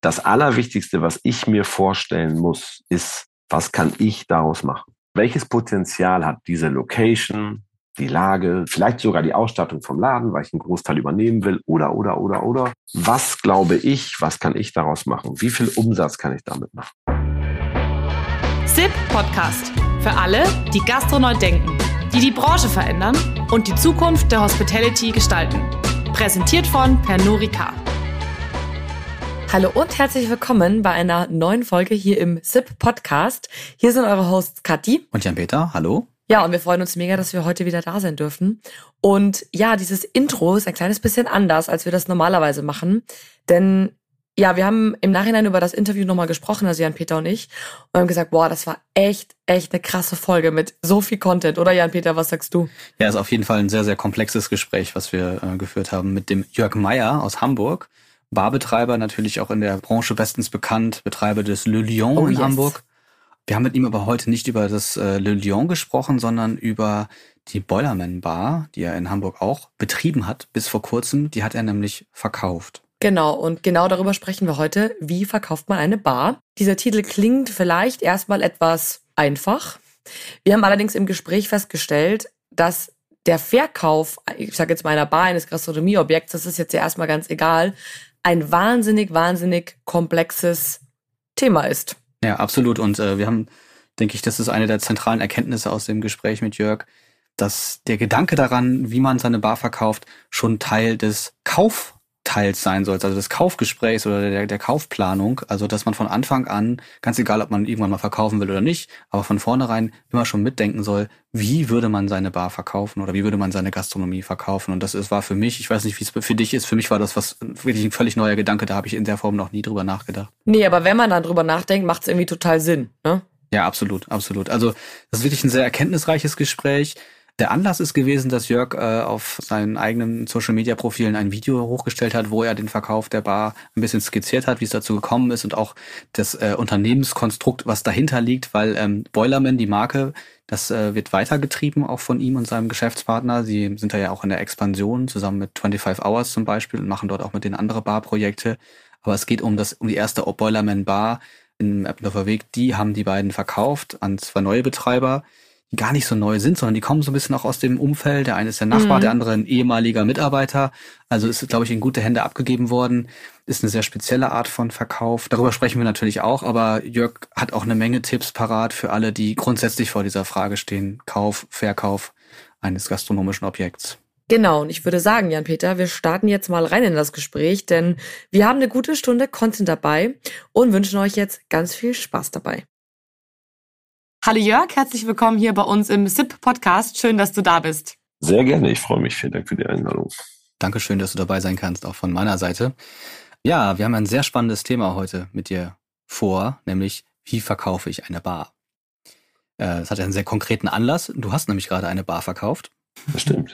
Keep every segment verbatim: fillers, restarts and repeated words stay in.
Das Allerwichtigste, was ich mir vorstellen muss, ist, was kann ich daraus machen? Welches Potenzial hat diese Location, die Lage, vielleicht sogar die Ausstattung vom Laden, weil ich einen Großteil übernehmen will, oder, oder, oder, oder. Was glaube ich, was kann ich daraus machen? Wie viel Umsatz kann ich damit machen? S I P Podcast. Für alle, die Gastroneu denken, die die Branche verändern und die Zukunft der Hospitality gestalten. Präsentiert von Pernod Ricard. Hallo und herzlich willkommen bei einer neuen Folge hier im S I P Podcast. Hier sind eure Hosts Kathi und Jan-Peter. Hallo. Ja, und wir freuen uns mega, dass wir heute wieder da sein dürfen. Und ja, dieses Intro ist ein kleines bisschen anders, als wir das normalerweise machen. Denn ja, wir haben im Nachhinein über das Interview nochmal gesprochen, also Jan-Peter und ich, und haben gesagt, boah, das war echt, echt eine krasse Folge mit so viel Content. Oder Jan-Peter, was sagst du? Ja, ist auf jeden Fall ein sehr, sehr komplexes Gespräch, was wir äh, geführt haben mit dem Jörg Meyer aus Hamburg. Barbetreiber, natürlich auch in der Branche bestens bekannt, Betreiber des Le Lion oh, in yes. Hamburg. Wir haben mit ihm aber heute nicht über das äh, Le Lion gesprochen, sondern über die Boilerman Bar, die er in Hamburg auch betrieben hat, bis vor kurzem. Die hat er nämlich verkauft. Genau, und genau darüber sprechen wir heute. Wie verkauft man eine Bar? Dieser Titel klingt vielleicht erstmal etwas einfach. Wir haben allerdings im Gespräch festgestellt, dass der Verkauf, ich sage jetzt mal einer Bar, eines Gastronomieobjekts, das ist jetzt ja erstmal ganz egal, ein wahnsinnig, wahnsinnig komplexes Thema ist. Ja, absolut. Und äh, wir haben, denke ich, das ist eine der zentralen Erkenntnisse aus dem Gespräch mit Jörg, dass der Gedanke daran, wie man seine Bar verkauft, schon Teil des Kaufteils sein sollte, also des Kaufgesprächs oder der, der Kaufplanung. Also, dass man von Anfang an, ganz egal, ob man irgendwann mal verkaufen will oder nicht, aber von vornherein immer schon mitdenken soll, wie würde man seine Bar verkaufen oder wie würde man seine Gastronomie verkaufen. Und das ist, war für mich, ich weiß nicht, wie es für dich ist, für mich war das was wirklich ein völlig neuer Gedanke, da habe ich in der Form noch nie drüber nachgedacht. Nee, aber wenn man dann drüber nachdenkt, macht es irgendwie total Sinn, ne? Ja, absolut, absolut. Also das ist wirklich ein sehr erkenntnisreiches Gespräch. Der Anlass ist gewesen, dass Jörg äh, auf seinen eigenen Social-Media-Profilen ein Video hochgestellt hat, wo er den Verkauf der Bar ein bisschen skizziert hat, wie es dazu gekommen ist und auch das äh, Unternehmenskonstrukt, was dahinter liegt, weil ähm, Boilerman, die Marke, das äh, wird weitergetrieben, auch von ihm und seinem Geschäftspartner. Sie sind da ja auch in der Expansion, zusammen mit twenty-five hours zum Beispiel, und machen dort auch mit den anderen Barprojekte. Aber es geht um das um die erste Boilerman Bar in Eppendorfer Weg. Die haben die beiden verkauft an zwei neue Betreiber, die gar nicht so neu sind, sondern die kommen so ein bisschen auch aus dem Umfeld. Der eine ist der Nachbar, mhm. der andere ein ehemaliger Mitarbeiter. Also ist, glaube ich, in gute Hände abgegeben worden. Ist eine sehr spezielle Art von Verkauf. Darüber sprechen wir natürlich auch, aber Jörg hat auch eine Menge Tipps parat für alle, die grundsätzlich vor dieser Frage stehen. Kauf, Verkauf eines gastronomischen Objekts. Genau, und ich würde sagen, Jan-Peter, wir starten jetzt mal rein in das Gespräch, denn wir haben eine gute Stunde Content dabei und wünschen euch jetzt ganz viel Spaß dabei. Hallo Jörg, herzlich willkommen hier bei uns im S I P Podcast. Schön, dass du da bist. Sehr gerne, ich freue mich. Vielen Dank für die Einladung. Dankeschön, dass du dabei sein kannst, auch von meiner Seite. Ja, wir haben ein sehr spannendes Thema heute mit dir vor, nämlich wie verkaufe ich eine Bar? Es hat einen sehr konkreten Anlass. Du hast nämlich gerade eine Bar verkauft. Das stimmt.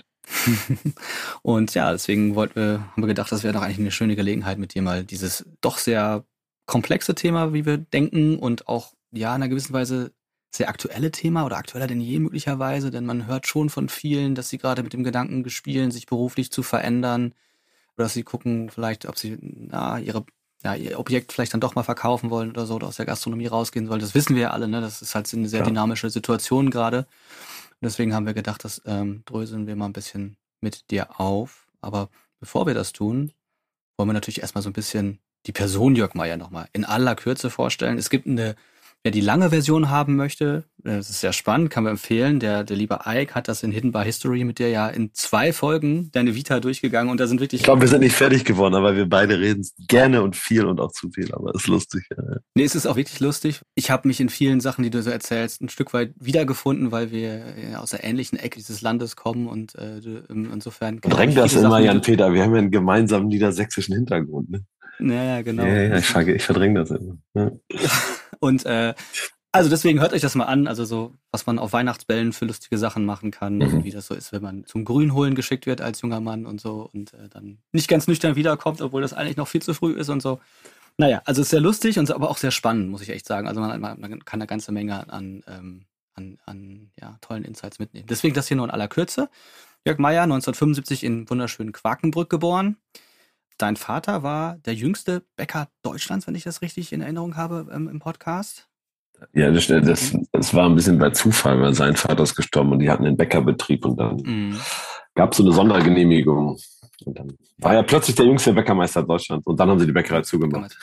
Und ja, deswegen wollten wir, haben wir gedacht, das wäre doch eigentlich eine schöne Gelegenheit, mit dir mal dieses doch sehr komplexe Thema, wie wir denken, und auch ja in einer gewissen Weise sehr aktuelle Thema oder aktueller denn je möglicherweise, denn man hört schon von vielen, dass sie gerade mit dem Gedanken spielen, sich beruflich zu verändern oder dass sie gucken vielleicht, ob sie na, ihre, ja, ihr Objekt vielleicht dann doch mal verkaufen wollen oder so oder aus der Gastronomie rausgehen wollen. Das wissen wir ja alle, ne? Das ist halt eine sehr ja. dynamische Situation gerade. Und deswegen haben wir gedacht, das ähm, dröseln wir mal ein bisschen mit dir auf. Aber bevor wir das tun, wollen wir natürlich erstmal so ein bisschen die Person Jörg Meyer nochmal in aller Kürze vorstellen. Es gibt eine Wer die lange Version haben möchte, das ist sehr spannend, kann man empfehlen. Der, der liebe Ike hat das in Hidden Bar History mit dir ja in zwei Folgen deine Vita durchgegangen und da sind wirklich... Ich glaube, wir sind nicht fertig geworden, aber wir beide reden gerne und viel und auch zu viel, aber es ist lustig. Ja. Nee, es ist auch wirklich lustig. Ich habe mich in vielen Sachen, die du so erzählst, ein Stück weit wiedergefunden, weil wir aus der ähnlichen Ecke dieses Landes kommen und äh, insofern... Dräng das immer, Jan-Peter, wir haben ja einen gemeinsamen niedersächsischen Hintergrund, ne? Ja, ja, genau. Ja, ja, ich, ich verdränge das immer. Ja. Und äh, also deswegen hört euch das mal an, also so, was man auf Weihnachtsbällen für lustige Sachen machen kann, mhm. wie das so ist, wenn man zum Grünholen geschickt wird als junger Mann und so und äh, dann nicht ganz nüchtern wiederkommt, obwohl das eigentlich noch viel zu früh ist und so. Naja, also es ist sehr lustig und aber auch sehr spannend, muss ich echt sagen. Also man, man kann eine ganze Menge an, ähm, an, an ja, tollen Insights mitnehmen. Deswegen das hier nur in aller Kürze. Jörg Meyer, neunzehnhundertfünfundsiebzig in wunderschönen Quakenbrück geboren. dein Vater war der jüngste Bäcker Deutschlands, wenn ich das richtig in Erinnerung habe, ähm, im Podcast. Ja, das, das, das war ein bisschen bei Zufall, weil sein Vater ist gestorben und die hatten einen Bäckerbetrieb und dann mm. gab es so eine Sondergenehmigung. Und dann war er plötzlich der jüngste Bäckermeister Deutschlands und dann haben sie die Bäckerei zugemacht.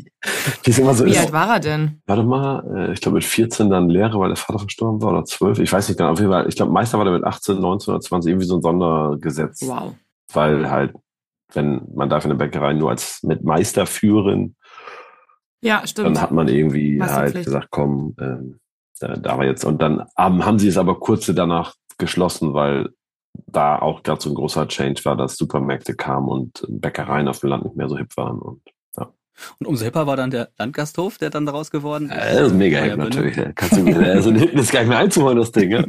Wie so Wie ist. alt war er denn? Warte mal, ich glaube mit vierzehn dann Lehre, weil der Vater verstorben war, oder zwölf, ich weiß nicht genau. Auf jeden Fall, ich glaube Meister war der mit achtzehn, neunzehn oder zwanzig, irgendwie so ein Sondergesetz. Wow. Weil halt, wenn man darf in der Bäckerei nur als mit Meister führen, ja, stimmt. Dann hat man irgendwie halt gesagt, komm, ähm, da, da war jetzt, und dann haben, haben sie es aber kurz danach geschlossen, weil da auch gerade so ein großer Change war, dass Supermärkte kamen und Bäckereien auf dem Land nicht mehr so hip waren. Und ja. Und umso hipper war dann der Landgasthof, der dann daraus geworden ist. Ja, das ist mega hip natürlich. Ja. Kannst du, äh, so ein Hip ist gar nicht mehr einzuholen, das Ding. Ja,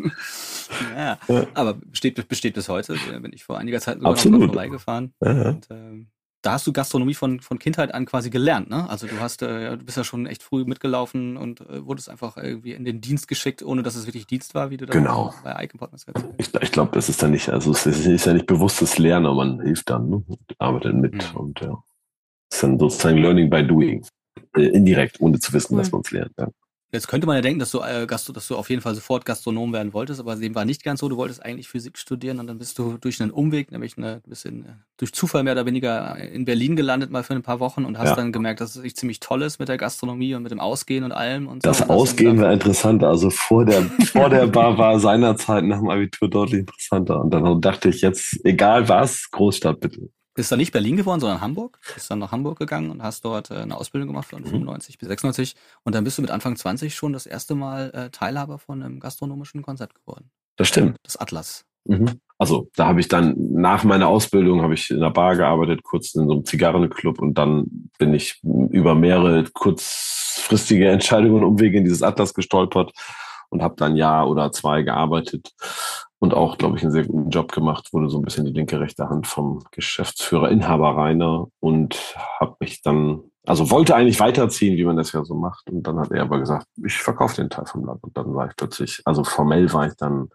ja, ja. Aber besteht, besteht bis heute. Da bin ich vor einiger Zeit sogar noch mal vorbeigefahren. Ja. Und, ähm, da hast du Gastronomie von, von Kindheit an quasi gelernt, ne? Also du hast, äh, du bist ja schon echt früh mitgelaufen und äh, wurdest einfach irgendwie in den Dienst geschickt, ohne dass es wirklich Dienst war, wie du da genau. bei Icon Partners erzählt hast. Ich, ich glaube, das ist dann nicht, also es ist ja nicht bewusstes Lernen, aber man hilft dann, ne? Arbeitet mit mhm. und ja. Das ist dann sozusagen Learning by Doing. Äh, indirekt, ohne zu wissen, mhm. dass man es lernt. Ja. Jetzt könnte man ja denken, dass du, äh, Gastro, dass du auf jeden Fall sofort Gastronom werden wolltest, aber dem war nicht ganz so. Du wolltest eigentlich Physik studieren und dann bist du durch einen Umweg, nämlich eine, ein bisschen äh, durch Zufall mehr oder weniger in Berlin gelandet, mal für ein paar Wochen und hast ja. dann gemerkt, dass es echt ziemlich toll ist mit der Gastronomie und mit dem Ausgehen und allem. Und das so. Und Ausgehen war interessant. Also vor der, vor der Bar war seinerzeit nach dem Abitur deutlich interessanter. Und dann dachte ich jetzt, egal was, Großstadt bitte. Bist dann nicht Berlin geworden, sondern Hamburg. Bist dann nach Hamburg gegangen und hast dort äh, eine Ausbildung gemacht von fünfundneunzig bis sechsundneunzig. Und dann bist du mit Anfang zwanzig schon das erste Mal äh, Teilhaber von einem gastronomischen Konzept geworden. Das stimmt. Das Atlas. Mhm. Also da habe ich dann nach meiner Ausbildung habe ich in einer Bar gearbeitet, kurz in so einem Zigarrenclub und dann bin ich über mehrere kurzfristige Entscheidungen und Umwege in dieses Atlas gestolpert und habe dann ein Jahr oder zwei gearbeitet. Und auch, glaube ich, einen sehr guten Job gemacht, wurde so ein bisschen die linke, rechte Hand vom Geschäftsführer, Inhaber Rainer und habe mich dann, also wollte eigentlich weiterziehen, wie man das ja so macht. Und dann hat er aber gesagt, ich verkaufe den Teil vom Land. Und dann war ich plötzlich, also formell war ich dann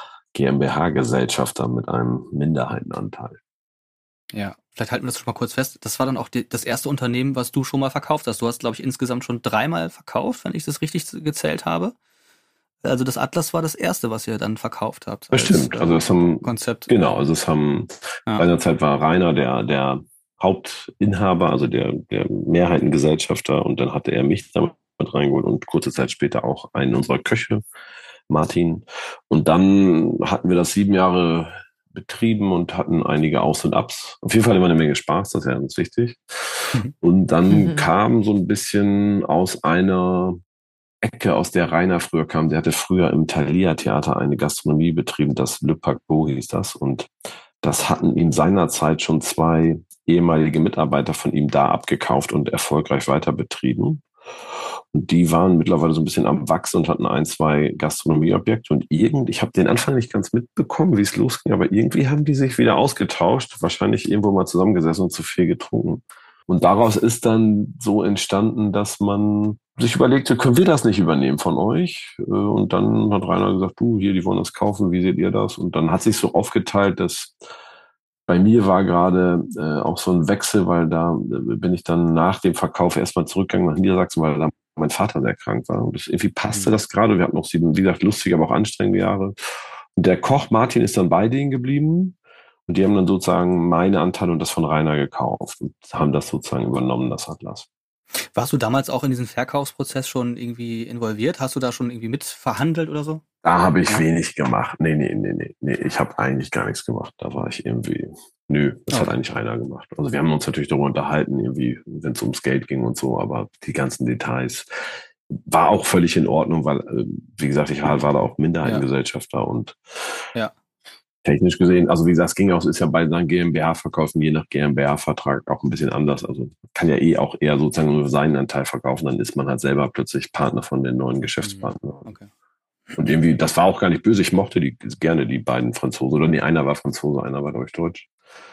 GmbH-Gesellschafter mit einem Minderheitenanteil. Ja, vielleicht halten wir das schon mal kurz fest. Das war dann auch die, das erste Unternehmen, was du schon mal verkauft hast. Du hast, glaube ich, insgesamt schon dreimal verkauft, wenn ich das richtig gezählt habe. Also das Atlas war das erste, was ihr dann verkauft habt. Das stimmt. Also es haben Konzept. Genau, also es haben ja. seinerzeit war Rainer der der Hauptinhaber, also der der Mehrheitengesellschafter und dann hatte er mich damit reingeholt und kurze Zeit später auch einen unserer Köche, Martin. Und dann hatten wir das sieben Jahre betrieben und hatten einige Aus und Abs. Auf jeden Fall immer eine Menge Spaß, das ist ja ganz wichtig. Mhm. Und dann mhm. kam so ein bisschen aus einer Ecke, aus der Rainer früher kam, der hatte früher im Thalia-Theater eine Gastronomie betrieben, das Le Paquebot hieß das. Und das hatten ihm seinerzeit schon zwei ehemalige Mitarbeiter von ihm da abgekauft und erfolgreich weiter betrieben. Und die waren mittlerweile so ein bisschen am Wachsen und hatten ein, zwei Gastronomieobjekte. Und irgendwie, ich habe den Anfang nicht ganz mitbekommen, wie es losging, aber irgendwie haben die sich wieder ausgetauscht, wahrscheinlich irgendwo mal zusammengesessen und zu viel getrunken. Und daraus ist dann so entstanden, dass man sich überlegte, können wir das nicht übernehmen von euch? Und dann hat Rainer gesagt, du, hier, die wollen das kaufen, wie seht ihr das? Und dann hat sich so aufgeteilt, dass bei mir war gerade äh, auch so ein Wechsel, weil da äh, bin ich dann nach dem Verkauf erstmal zurückgegangen nach Niedersachsen, weil da mein Vater sehr krank war. Und das, irgendwie passte das gerade. Wir hatten noch sieben, wie gesagt, lustige, aber auch anstrengende Jahre. Und der Koch Martin ist dann bei denen geblieben. Und die haben dann sozusagen meine Anteile und das von Rainer gekauft und haben das sozusagen übernommen, das Atlas. Warst du damals auch in diesen Verkaufsprozess schon irgendwie involviert? Hast du da schon irgendwie mitverhandelt oder so? Da habe ich ja. wenig gemacht. Nee, nee, nee, nee, nee. Ich habe eigentlich gar nichts gemacht. Da war ich irgendwie, nö, das okay. hat eigentlich Rainer gemacht. Also wir haben uns natürlich darüber unterhalten, irgendwie, wenn es ums Geld ging und so, aber die ganzen Details war auch völlig in Ordnung, weil, wie gesagt, ich war, war da auch Minderheitengesellschafter ja. und ja. technisch gesehen, also wie gesagt, es ging auch, ist ja bei seinen GmbH-Verkäufen je nach GmbH-Vertrag auch ein bisschen anders. Also kann ja eh auch eher sozusagen nur seinen Anteil verkaufen, dann ist man halt selber plötzlich Partner von den neuen Geschäftspartnern. Okay. Und irgendwie, das war auch gar nicht böse, ich mochte die gerne, die beiden Franzosen. Oder nee, einer war Franzose, einer war, glaube ich, Deutsch.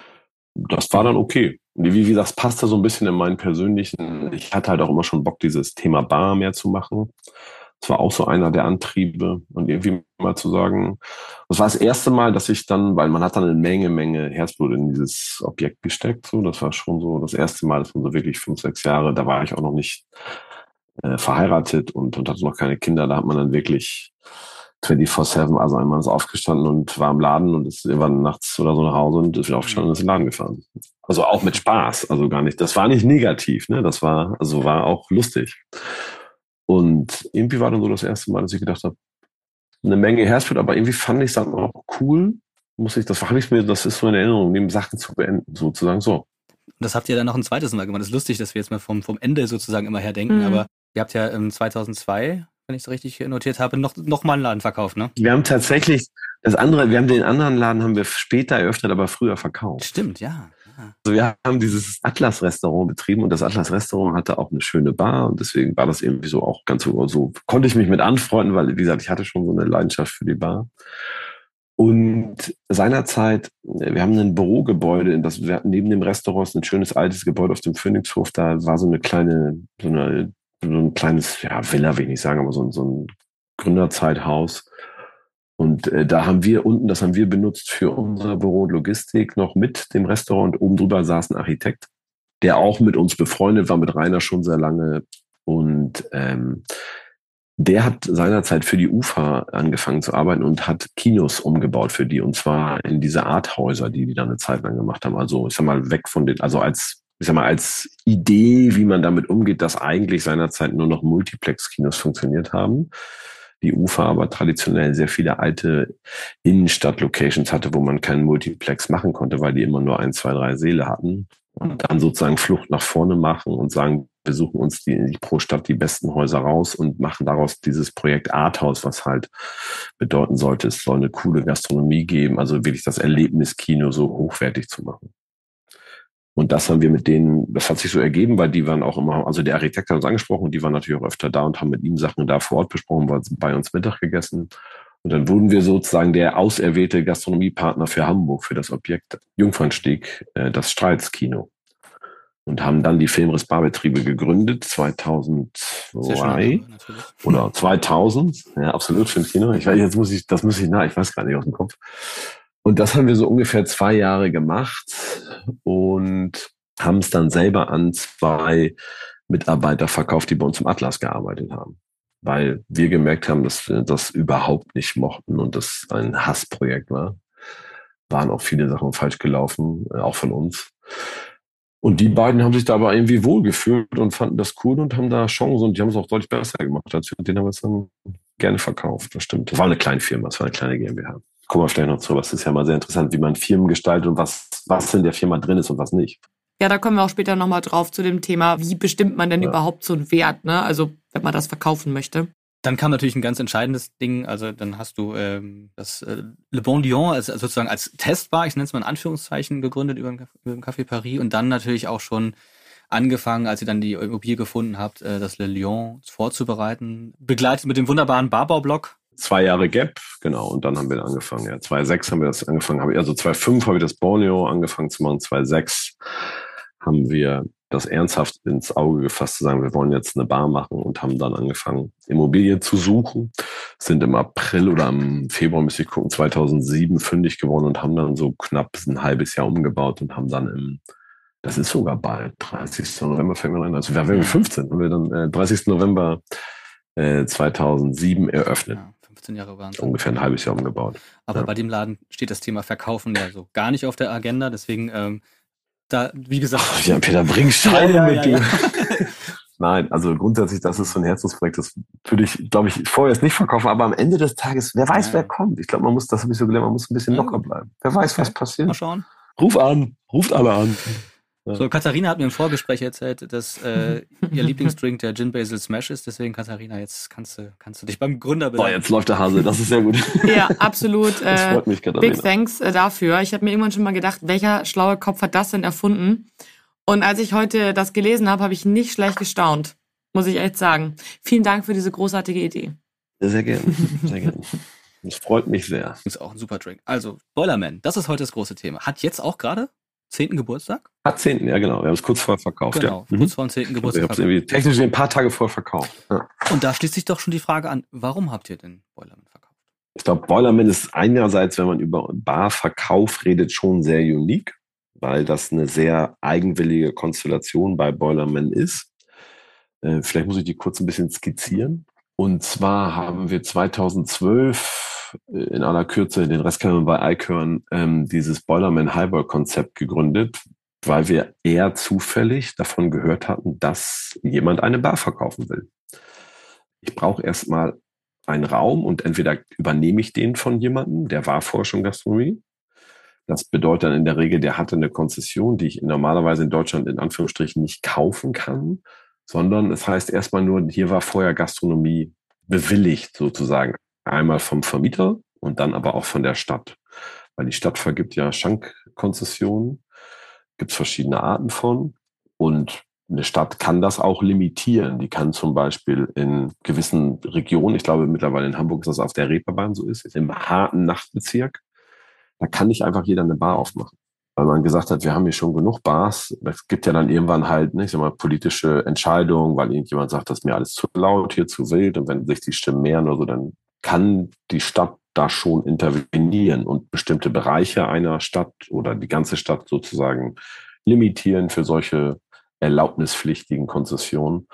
Das war dann okay. Und wie, wie gesagt, das passte so ein bisschen in meinen persönlichen, ich hatte halt auch immer schon Bock, dieses Thema Bar mehr zu machen. Das war auch so einer der Antriebe. Und irgendwie mal zu sagen, das war das erste Mal, dass ich dann, weil man hat dann eine Menge, Menge Herzblut in dieses Objekt gesteckt. So, das war schon so das erste Mal, dass man so wirklich fünf, sechs Jahre, da war ich auch noch nicht äh, verheiratet und, und hatte noch keine Kinder. Da hat man dann wirklich vierundzwanzig sieben, also einmal ist aufgestanden und war im Laden und ist irgendwann nachts oder so nach Hause und ist wieder aufgestanden und ist in den Laden gefahren. Also auch mit Spaß, also gar nicht, das war nicht negativ, ne, das war, also war auch lustig. Und irgendwie war dann so das erste Mal, dass ich gedacht habe, eine Menge Herzblut, aber irgendwie fand ich es dann auch cool, muss ich, das habe ich mir, das ist so eine Erinnerung, neben Sachen zu beenden, sozusagen so. Und das habt ihr dann noch ein zweites Mal gemacht. Das ist lustig, dass wir jetzt mal vom, vom Ende sozusagen immer her denken, Mhm. aber ihr habt ja im zweitausendzwei, wenn ich es richtig notiert habe, noch, noch mal einen Laden verkauft, ne? Wir haben tatsächlich, das andere, wir haben den anderen Laden haben wir später eröffnet, aber früher verkauft. Stimmt, ja. Also wir haben dieses Atlas-Restaurant betrieben und das Atlas-Restaurant hatte auch eine schöne Bar und deswegen war das irgendwie so auch ganz so, so konnte ich mich mit anfreunden, weil, wie gesagt, ich hatte schon so eine Leidenschaft für die Bar. Und seinerzeit, wir haben ein Bürogebäude, das, wir hatten neben dem Restaurant ein schönes altes Gebäude auf dem Phoenixhof, da war so eine kleine, so, eine, so ein kleines, ja, Villa will ich nicht sagen, aber so, ein so ein Gründerzeithaus. Und äh, da haben wir unten, das haben wir benutzt für unser Büro und Logistik noch mit dem Restaurant. Und oben drüber saß ein Architekt, der auch mit uns befreundet war, mit Rainer schon sehr lange. Und ähm, der hat seinerzeit für die U F A angefangen zu arbeiten und hat Kinos umgebaut für die. Und zwar in diese Arthäuser, die die dann eine Zeit lang gemacht haben. Also ich sag mal, weg von den, also als, ich sag mal, als Idee, wie man damit umgeht, dass eigentlich seinerzeit nur noch Multiplex-Kinos funktioniert haben. Die U F A aber traditionell sehr viele alte Innenstadt-Locations hatte, wo man keinen Multiplex machen konnte, weil die immer nur ein, zwei, drei Säle hatten. Und dann sozusagen Flucht nach vorne machen und sagen, wir suchen uns die, pro Stadt die besten Häuser raus und machen daraus dieses Projekt Arthouse, was halt bedeuten sollte, es soll eine coole Gastronomie geben, also wirklich das Erlebniskino so hochwertig zu machen. Und das haben wir mit denen, das hat sich so ergeben, weil die waren auch immer, also der Architekt hat uns angesprochen und die waren natürlich auch öfter da und haben mit ihm Sachen da vor Ort besprochen, weil bei uns Mittag gegessen. Und dann wurden wir sozusagen der auserwählte Gastronomiepartner für Hamburg, für das Objekt Jungfernstieg, äh, das Streitskino. Und haben dann die Filmriss Barbetriebe gegründet, zweitausenddrei oder zweitausend, ja, absolut für ein Kino. Ich weiß, jetzt muss ich, das muss ich nach, ich weiß gar nicht aus dem Kopf. Und das haben wir so ungefähr zwei Jahre gemacht und haben es dann selber an zwei Mitarbeiter verkauft, die bei uns im Atlas gearbeitet haben. Weil wir gemerkt haben, dass wir das überhaupt nicht mochten und das ein Hassprojekt war. Waren auch viele Sachen falsch gelaufen, auch von uns. Und die beiden haben sich da aber irgendwie wohlgefühlt und fanden das cool und haben da Chancen und die haben es auch deutlich besser gemacht als wir. Und den haben wir es dann gerne verkauft, das stimmt. Das war eine kleine Firma, das war eine kleine GmbH. Gucken wir vielleicht noch zu, was ist ja mal sehr interessant, wie man Firmen gestaltet und was, was in der Firma drin ist und was nicht. Ja, da kommen wir auch später nochmal drauf zu dem Thema, wie bestimmt man denn ja. überhaupt so einen Wert, ne? Also wenn man das verkaufen möchte. Dann kam natürlich ein ganz entscheidendes Ding, also dann hast du ähm, das äh, Le Bon Lion als, also sozusagen als Testbar, ich nenne es mal in Anführungszeichen, gegründet über den, über den Café Paris und dann natürlich auch schon angefangen, als ihr dann die Immobilie gefunden habt, äh, das Le Lion vorzubereiten, begleitet mit dem wunderbaren Barbau-Blog. Zwei Jahre Gap, genau, und dann haben wir angefangen, ja, zweitausendsechs haben wir das angefangen, habe ich, also zweitausendfünf habe ich das Borneo angefangen zu machen, zweitausendsechs haben wir das ernsthaft ins Auge gefasst, zu sagen, wir wollen jetzt eine Bar machen und haben dann angefangen, Immobilien zu suchen, sind im April oder im Februar, müsste ich gucken, zweitausendsieben fündig geworden und haben dann so knapp ein halbes Jahr umgebaut und haben dann im, das ist sogar bald, dreißigsten November fängt man an, also wir haben fünfzehn, haben wir dann äh, dreißigsten November äh, zweitausendsieben eröffnet. Ja, fünfzehn Jahre waren es. Ungefähr ein halbes Jahr umgebaut. Aber ja. bei dem Laden steht das Thema Verkaufen ja so gar nicht auf der Agenda, deswegen ähm, da, wie gesagt... Ach, ja, Peter, bring Steine ja, mit ja, dir. ja. Nein, also grundsätzlich, das ist so ein Herzensprojekt, das würde ich, glaube ich, vorher jetzt nicht verkaufen, aber am Ende des Tages, wer weiß, ja. wer kommt. Ich glaube, man muss, das habe ich so gelernt, man muss ein bisschen ja. locker bleiben. Wer weiß, okay. was passiert. Mal schauen. Ruf an, ruft alle an. Ja. So, Katharina hat mir im Vorgespräch erzählt, dass äh, ihr Lieblingsdrink der Gin Basil Smash ist. Deswegen, Katharina, jetzt kannst du, kannst du dich beim Gründer bedanken. Oh, jetzt läuft der Hase. Das ist sehr gut. Ja, absolut. Das äh, freut mich, Katharina. Big thanks äh, dafür. Ich habe mir irgendwann schon mal gedacht, welcher schlaue Kopf hat das denn erfunden? Und als ich heute das gelesen habe, habe ich nicht schlecht gestaunt. Muss ich echt sagen. Vielen Dank für diese großartige Idee. Sehr gerne. Sehr gerne. Das freut mich sehr. Ist auch ein super Drink. Also, Boilerman, das ist heute das große Thema. Hat jetzt auch gerade zehnten Geburtstag? Hat zehnten, ja genau. Wir haben es kurz vorher verkauft. Genau, ja. kurz vor dem zehnten Geburtstag. Ich habe es irgendwie technisch ein paar Tage vorher verkauft. Ja. Und da schließt sich doch schon die Frage an, warum habt ihr denn Boilerman verkauft? Ich glaube, Boilerman ist einerseits, wenn man über Barverkauf redet, schon sehr unique, weil das eine sehr eigenwillige Konstellation bei Boilerman ist. Äh, vielleicht muss ich die kurz ein bisschen skizzieren. Und zwar haben wir zweitausendzwölf äh, in aller Kürze, den Rest kennen wir bei iKern, ähm, dieses Boilerman Highball-Konzept gegründet, weil wir eher zufällig davon gehört hatten, dass jemand eine Bar verkaufen will. Ich brauche erstmal einen Raum und entweder übernehme ich den von jemandem, der war vorher schon Gastronomie. Das bedeutet dann in der Regel, der hatte eine Konzession, die ich normalerweise in Deutschland in Anführungsstrichen nicht kaufen kann, sondern es heißt erstmal nur, hier war vorher Gastronomie bewilligt sozusagen. Einmal vom Vermieter und dann aber auch von der Stadt. Weil die Stadt vergibt ja Schankkonzessionen, gibt es verschiedene Arten von und eine Stadt kann das auch limitieren. Die kann zum Beispiel in gewissen Regionen, ich glaube mittlerweile in Hamburg ist das auf der Reeperbahn so ist, im harten Nachtbezirk, da kann nicht einfach jeder eine Bar aufmachen. Weil man gesagt hat, wir haben hier schon genug Bars. Es gibt ja dann irgendwann halt, ne, ich sag mal, politische Entscheidungen, weil irgendjemand sagt, das ist mir alles zu laut, hier zu wild. Und wenn sich die Stimmen mehren oder so, dann kann die Stadt da schon intervenieren und bestimmte Bereiche einer Stadt oder die ganze Stadt sozusagen limitieren für solche erlaubnispflichtigen Konzessionen.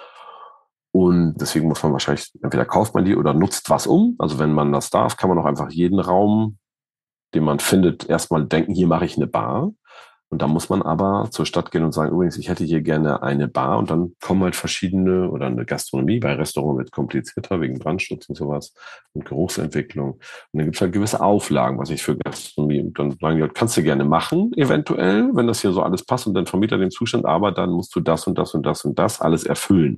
Und deswegen muss man wahrscheinlich, entweder kauft man die oder nutzt was um. Also wenn man das darf, kann man auch einfach jeden Raum, den man findet, erstmal denken, hier mache ich eine Bar. Und dann muss man aber zur Stadt gehen und sagen, übrigens, ich hätte hier gerne eine Bar. Und dann kommen halt verschiedene oder eine Gastronomie. Bei Restaurants wird komplizierter wegen Brandschutz und sowas und Geruchsentwicklung. Und dann gibt es halt gewisse Auflagen, was ich für Gastronomie. Und dann sagen die, kannst du gerne machen, eventuell, wenn das hier so alles passt und dann Vermieter den Zustand, aber dann musst du das und das und das und das alles erfüllen.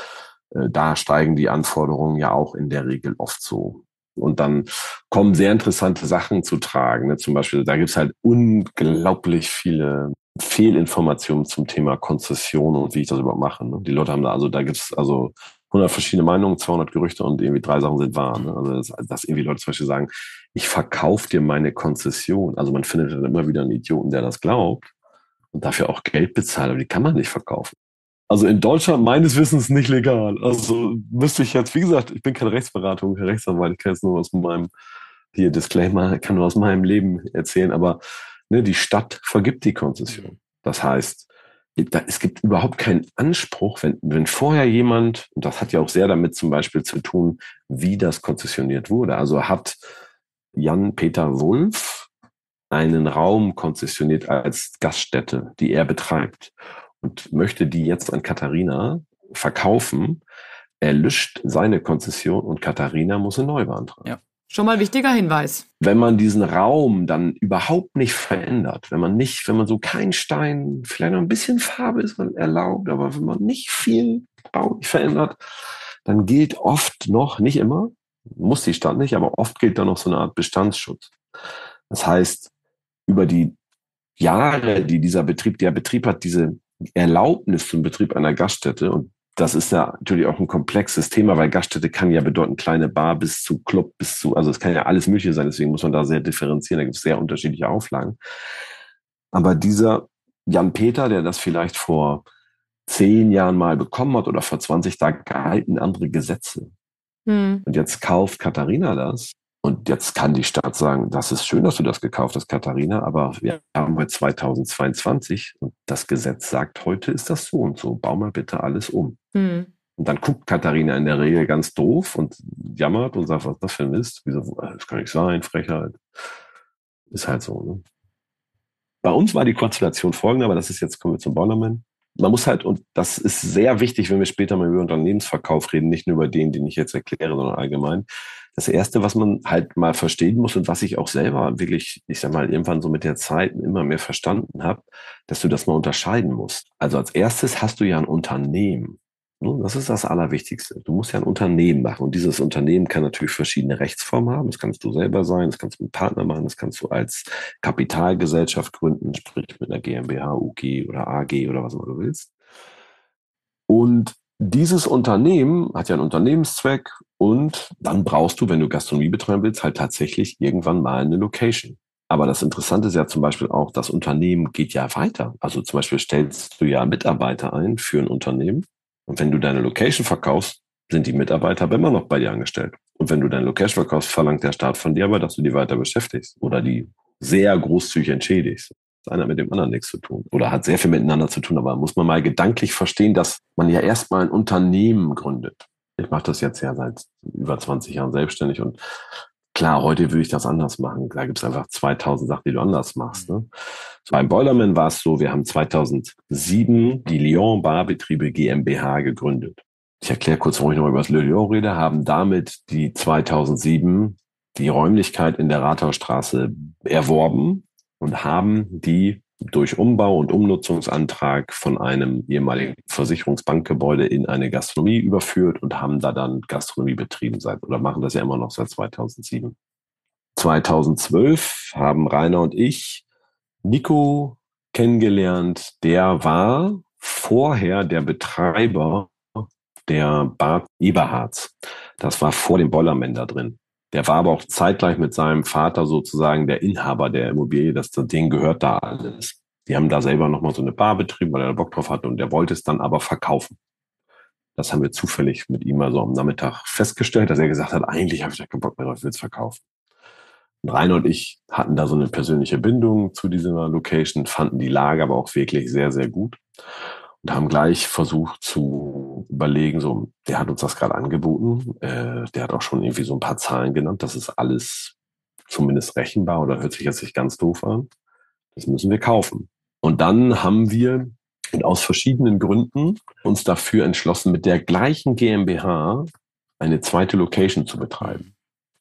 Da steigen die Anforderungen ja auch in der Regel oft so. Und dann kommen sehr interessante Sachen zu tragen. Ne? Zum Beispiel, da gibt's halt unglaublich viele Fehlinformationen zum Thema Konzession und wie ich das überhaupt mache. Ne? Die Leute haben da, also da gibt's also hundert verschiedene Meinungen, zweihundert Gerüchte und irgendwie drei Sachen sind wahr. Ne? Also dass, dass irgendwie Leute zum Beispiel sagen, ich verkaufe dir meine Konzession. Also man findet dann immer wieder einen Idioten, der das glaubt und dafür auch Geld bezahlt, aber die kann man nicht verkaufen. Also in Deutschland meines Wissens nicht legal. Also müsste ich jetzt, wie gesagt, ich bin keine Rechtsberatung, kein Rechtsanwalt, ich kann jetzt nur aus meinem, hier Disclaimer, kann nur aus meinem Leben erzählen, aber ne, die Stadt vergibt die Konzession. Das heißt, da, es gibt überhaupt keinen Anspruch, wenn, wenn vorher jemand, und das hat ja auch sehr damit zum Beispiel zu tun, wie das konzessioniert wurde. Also hat Jan-Peter Wulff einen Raum konzessioniert als Gaststätte, die er betreibt. Und möchte die jetzt an Katharina verkaufen, er löscht seine Konzession und Katharina muss eine neu beantragen. Ja. Schon mal wichtiger Hinweis. Wenn man diesen Raum dann überhaupt nicht verändert, wenn man nicht, wenn man so kein Stein, vielleicht noch ein bisschen Farbe ist man erlaubt, aber wenn man nicht viel Raum verändert, dann gilt oft noch, nicht immer, muss die Stadt nicht, aber oft gilt da noch so eine Art Bestandsschutz. Das heißt, über die Jahre, die dieser Betrieb, der Betrieb hat diese Erlaubnis zum Betrieb einer Gaststätte und das ist ja natürlich auch ein komplexes Thema, weil Gaststätte kann ja bedeuten kleine Bar bis zu Club, bis zu, also es kann ja alles Mögliche sein, deswegen muss man da sehr differenzieren, da gibt es sehr unterschiedliche Auflagen. Aber dieser Jan-Peter, der das vielleicht vor zehn Jahren mal bekommen hat oder vor zwanzig, da galten andere Gesetze. Hm. Und jetzt kauft Katharina das. Und jetzt kann die Stadt sagen, das ist schön, dass du das gekauft hast, Katharina, aber wir haben heute zweitausendzweiundzwanzig und das Gesetz sagt, heute ist das so und so, bau mal bitte alles um. Mhm. Und dann guckt Katharina in der Regel ganz doof und jammert und sagt, was ist das für ein Mist? Wieso, das kann nicht sein, Frechheit. Ist halt so. Ne? Bei uns war die Konstellation folgende, aber das ist jetzt, kommen wir zum Boilerman. Man muss halt, und das ist sehr wichtig, wenn wir später mal über Unternehmensverkauf reden, nicht nur über den, den ich jetzt erkläre, sondern allgemein. Das Erste, was man halt mal verstehen muss und was ich auch selber wirklich, ich sag mal, irgendwann so mit der Zeit immer mehr verstanden habe, dass du das mal unterscheiden musst. Also als erstes hast du ja ein Unternehmen. Das ist das Allerwichtigste. Du musst ja ein Unternehmen machen. Und dieses Unternehmen kann natürlich verschiedene Rechtsformen haben. Das kannst du selber sein, das kannst du mit einem Partner machen, das kannst du als Kapitalgesellschaft gründen, sprich mit einer GmbH, U G oder A G oder was immer du willst. Und dieses Unternehmen hat ja einen Unternehmenszweck und dann brauchst du, wenn du Gastronomie betreiben willst, halt tatsächlich irgendwann mal eine Location. Aber das Interessante ist ja zum Beispiel auch, das Unternehmen geht ja weiter. Also zum Beispiel stellst du ja Mitarbeiter ein für ein Unternehmen. Und wenn du deine Location verkaufst, sind die Mitarbeiter aber immer noch bei dir angestellt. Und wenn du deine Location verkaufst, verlangt der Staat von dir aber, dass du die weiter beschäftigst oder die sehr großzügig entschädigst. Das eine hat mit dem anderen nichts zu tun oder hat sehr viel miteinander zu tun. Aber muss man mal gedanklich verstehen, dass man ja erstmal ein Unternehmen gründet. Ich mache das jetzt ja seit über zwanzig Jahren selbstständig und klar, heute würde ich das anders machen. Da gibt es einfach zweitausend Sachen, die du anders machst. Ne? Beim Boilerman war es so, wir haben zweitausendsieben die Lyon Barbetriebe GmbH gegründet. Ich erkläre kurz, warum ich noch über das Le Lyon rede, haben damit die zweitausendsieben die Räumlichkeit in der Rathausstraße erworben und haben die durch Umbau und Umnutzungsantrag von einem ehemaligen Versicherungsbankgebäude in eine Gastronomie überführt und haben da dann Gastronomie betrieben seit, oder machen das ja immer noch seit zweitausendsieben. zweitausendzwölf haben Rainer und ich Nico kennengelernt. Der war vorher der Betreiber der Bar Eberhards. Das war vor dem Boilerman da drin. Der war aber auch zeitgleich mit seinem Vater sozusagen der Inhaber der Immobilie, das, denen gehört da alles. Die haben da selber nochmal so eine Bar betrieben, weil er da Bock drauf hatte und der wollte es dann aber verkaufen. Das haben wir zufällig mit ihm also am Nachmittag festgestellt, dass er gesagt hat, eigentlich habe ich da keinen Bock mehr drauf, ich will es verkaufen. Und Rainer und ich hatten da so eine persönliche Bindung zu dieser Location, fanden die Lage aber auch wirklich sehr, sehr gut. Und haben gleich versucht zu überlegen, so, der hat uns das gerade angeboten, äh, der hat auch schon irgendwie so ein paar Zahlen genannt, das ist alles zumindest rechenbar oder hört sich jetzt nicht ganz doof an. Das müssen wir kaufen. Und dann haben wir aus verschiedenen Gründen uns dafür entschlossen, mit der gleichen GmbH eine zweite Location zu betreiben.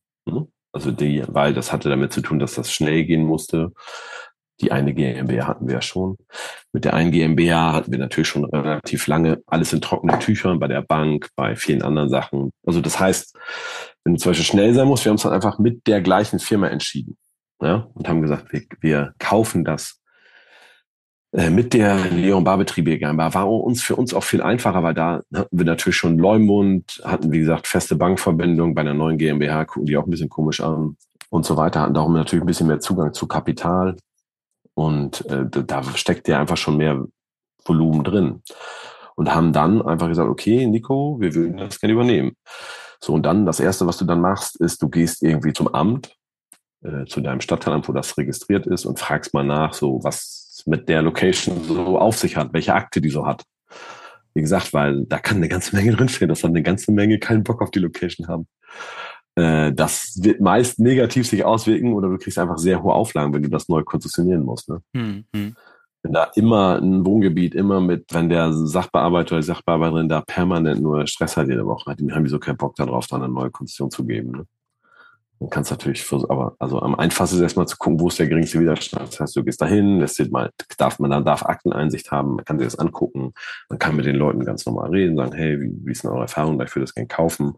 Also die, weil das hatte damit zu tun, dass das schnell gehen musste. Die eine GmbH hatten wir ja schon. Mit der einen GmbH hatten wir natürlich schon relativ lange alles in trockenen Tüchern bei der Bank, bei vielen anderen Sachen. Also das heißt, wenn du zum Beispiel schnell sein musst, wir haben uns dann einfach mit der gleichen Firma entschieden, ja, und haben gesagt, wir, wir kaufen das äh, mit der Lyon Barbetriebe GmbH. War uns für uns auch viel einfacher, weil da hatten wir natürlich schon Leumund, hatten wie gesagt feste Bankverbindung. Bei einer neuen GmbH gucken die auch ein bisschen komisch an und so weiter. Hatten darum natürlich ein bisschen mehr Zugang zu Kapital. Und äh, da steckt ja einfach schon mehr Volumen drin. Und haben dann einfach gesagt, okay, Nico, wir würden das gerne übernehmen. So, und dann, das Erste, was du dann machst, ist, du gehst irgendwie zum Amt, äh, zu deinem Stadtteilamt, wo das registriert ist und fragst mal nach, so was mit der Location so auf sich hat, welche Akte die so hat. Wie gesagt, weil da kann eine ganze Menge drinstehen, dass dann eine ganze Menge keinen Bock auf die Location haben. Das wird meist negativ sich auswirken oder du kriegst einfach sehr hohe Auflagen, wenn du das neu konzessionieren musst. Ne? Hm, hm. Wenn da immer ein Wohngebiet, immer mit, wenn der Sachbearbeiter oder die Sachbearbeiterin da permanent nur Stress hat jede Woche, dann haben die so keinen Bock darauf, dann eine neue Konzession zu geben. Ne? Dann kannst du natürlich, aber also am einfachsten ist erstmal zu gucken, wo ist der geringste Widerstand. Das heißt, du gehst dahin, lässt dir mal, darf man dann darf Akteneinsicht haben, man kann sich das angucken, man kann mit den Leuten ganz normal reden, sagen, hey, wie, wie ist denn eure Erfahrung, ich würde das gerne kaufen.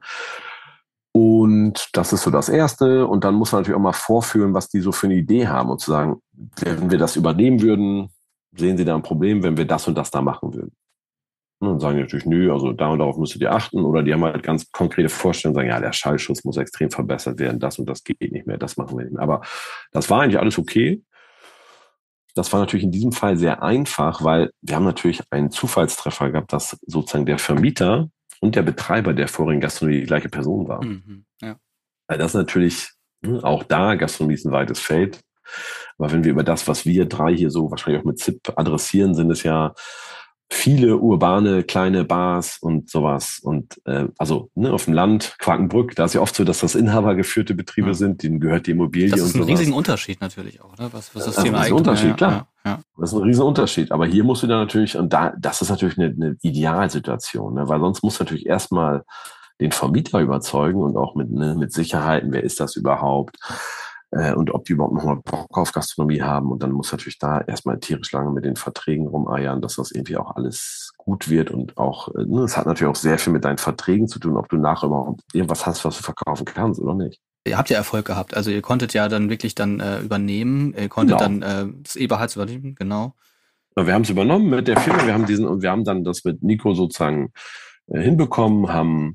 Und das ist so das Erste. Und dann muss man natürlich auch mal vorführen, was die so für eine Idee haben und zu sagen, wenn wir das übernehmen würden, sehen Sie da ein Problem, wenn wir das und das da machen würden. Und dann sagen die natürlich, nö, also da und darauf müsstet ihr achten. Oder die haben halt ganz konkrete Vorstellungen, sagen, ja, der Schallschutz muss extrem verbessert werden, das und das geht nicht mehr, das machen wir nicht mehr. Aber das war eigentlich alles okay. Das war natürlich in diesem Fall sehr einfach, weil wir haben natürlich einen Zufallstreffer gehabt, dass sozusagen der Vermieter und der Betreiber der vorigen Gastronomie die gleiche Person war. Mhm, ja. Weil das natürlich, auch da, Gastronomie ist ein weites Feld. Aber wenn wir über das, was wir drei hier so wahrscheinlich auch mit Z I P adressieren, sind es ja viele urbane, kleine Bars und sowas. Und äh, also ne, auf dem Land, Quakenbrück, da ist ja oft so, dass das inhabergeführte Betriebe ja. sind, denen gehört die Immobilie und sowas. Das ist ein riesiger Unterschied natürlich auch, ne? Was, was das, das Thema ist ein Unterschied, ja, klar. Ja, ja. Das ist ein riesen Unterschied. Aber hier musst du dann natürlich, und da, das ist natürlich eine, eine Idealsituation, ne? Weil sonst musst du natürlich erstmal den Vermieter überzeugen und auch mit, ne, mit Sicherheiten, wer ist das überhaupt? Und ob die überhaupt noch mal Bock auf Gastronomie haben. Und dann muss natürlich da erstmal tierisch lange mit den Verträgen rumeiern, dass das irgendwie auch alles gut wird. Und auch, ne, es hat natürlich auch sehr viel mit deinen Verträgen zu tun, ob du nachher überhaupt irgendwas hast, was du verkaufen kannst oder nicht. Ihr habt ja Erfolg gehabt. Also ihr konntet ja dann wirklich dann äh, übernehmen. Ihr konntet genau. dann äh, das Eberhards übernehmen, genau. Ja, wir haben es übernommen mit der Firma. Wir haben diesen, und wir haben dann das mit Nico sozusagen äh, hinbekommen, haben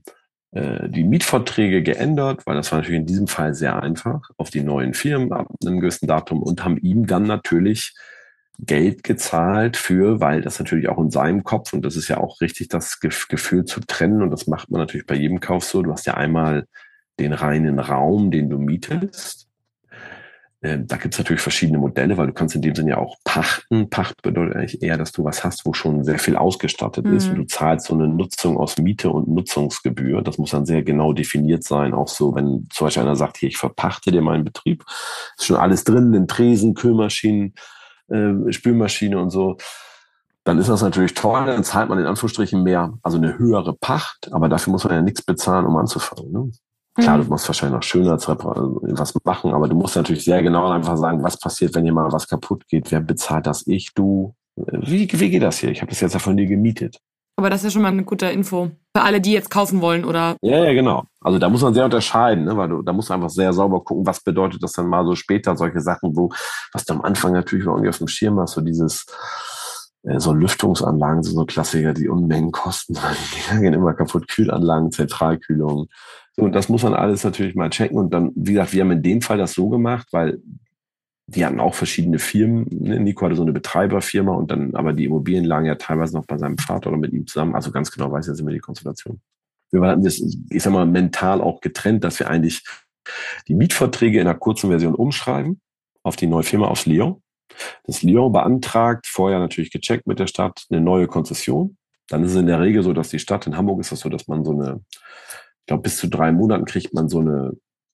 äh, die Mietverträge geändert, weil das war natürlich in diesem Fall sehr einfach, auf die neuen Firmen ab einem gewissen Datum und haben ihm dann natürlich Geld gezahlt für, weil das natürlich auch in seinem Kopf, und das ist ja auch richtig, das Gefühl zu trennen, und das macht man natürlich bei jedem Kauf so, du hast ja einmal den reinen Raum, den du mietest. Äh, da gibt es natürlich verschiedene Modelle, weil du kannst in dem Sinne ja auch pachten. Pacht bedeutet eigentlich eher, dass du was hast, wo schon sehr viel ausgestattet mhm. ist, und du zahlst so eine Nutzung aus Miete und Nutzungsgebühr. Das muss dann sehr genau definiert sein, auch so, wenn zum Beispiel einer sagt, hier, ich verpachte dir meinen Betrieb, ist schon alles drin, den Tresen, Kühlmaschinen, Äh, Spülmaschine und so, dann ist das natürlich toll, dann zahlt man in Anführungsstrichen mehr, also eine höhere Pacht, aber dafür muss man ja nichts bezahlen, um anzufangen. Ne? Mhm. Klar, du musst wahrscheinlich noch Schönheitsreparatur was machen, aber du musst natürlich sehr genau einfach sagen, was passiert, wenn hier mal was kaputt geht, wer bezahlt das, ich, du, wie, wie geht das hier? Ich habe das jetzt ja von dir gemietet. Aber das ist ja schon mal eine gute Info für alle, die jetzt kaufen wollen, oder? Ja, ja, genau. Also da muss man sehr unterscheiden, ne? Weil du, da musst du einfach sehr sauber gucken, was bedeutet das dann mal so später, solche Sachen, wo, was du am Anfang natürlich irgendwie auf dem Schirm hast, so dieses, äh, so Lüftungsanlagen, so, so Klassiker, die Unmengen kosten, die gehen immer kaputt, Kühlanlagen, Zentralkühlung. So, und das muss man alles natürlich mal checken. Und dann, wie gesagt, wir haben in dem Fall das so gemacht, weil die hatten auch verschiedene Firmen. Nico hatte so eine Betreiberfirma, und dann, aber die Immobilien lagen ja teilweise noch bei seinem Vater oder mit ihm zusammen. Also ganz genau weiß ich jetzt immer die Konstellation. Wir hatten das, ich sag mal, mental auch getrennt, dass wir eigentlich die Mietverträge in einer kurzen Version umschreiben auf die neue Firma, aufs Lyon. Das Lyon beantragt, vorher natürlich gecheckt mit der Stadt, eine neue Konzession. Dann ist es in der Regel so, dass die Stadt, in Hamburg ist das so, dass man so eine, ich glaube, bis zu drei Monaten kriegt man so eine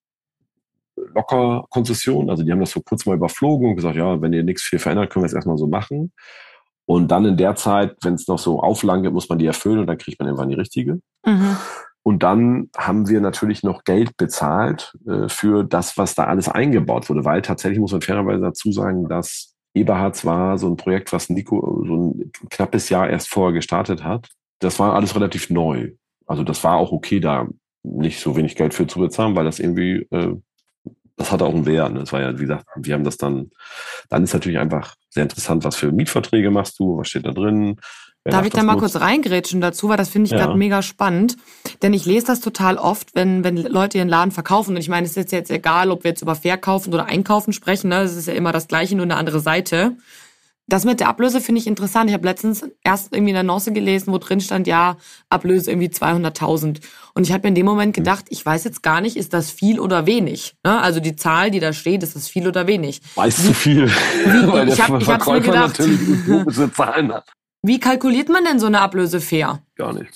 locker Konzession, also die haben das so kurz mal überflogen und gesagt, ja, wenn ihr nichts viel verändert, können wir es erstmal so machen. Und dann in der Zeit, wenn es noch so Auflagen gibt, muss man die erfüllen, und dann kriegt man irgendwann die richtige. Mhm. Und dann haben wir natürlich noch Geld bezahlt äh, für das, was da alles eingebaut wurde, weil tatsächlich muss man fairerweise dazu sagen, dass Eberhards war so ein Projekt, was Nico so ein knappes Jahr erst vorher gestartet hat. Das war alles relativ neu. Also das war auch okay, da nicht so wenig Geld für zu bezahlen, weil das irgendwie äh, das hatte auch einen Wert. Das war ja, wie gesagt, wir haben das dann, dann ist natürlich einfach sehr interessant, was für Mietverträge machst du, was steht da drin. Darf ich da mal kurz reingrätschen dazu, weil das finde ich ja. gerade mega spannend. Denn ich lese das total oft, wenn wenn Leute ihren Laden verkaufen. Und ich meine, es ist jetzt egal, ob wir jetzt über Verkaufen oder Einkaufen sprechen. Ne? Es ist ja immer das Gleiche, nur eine andere Seite. Das mit der Ablöse finde ich interessant. Ich habe letztens erst irgendwie eine Annonce gelesen, wo drin stand, ja, Ablöse irgendwie zweihunderttausend. Und ich habe mir in dem Moment gedacht, ich weiß jetzt gar nicht, ist das viel oder wenig? Ne? Also die Zahl, die da steht, ist das viel oder wenig? Weiß zu viel. Wie, weil ich der hab, Verkäufer ich mir gedacht, natürlich utopische Zahlen hat. Wie kalkuliert man denn so eine Ablöse fair? Gar nicht.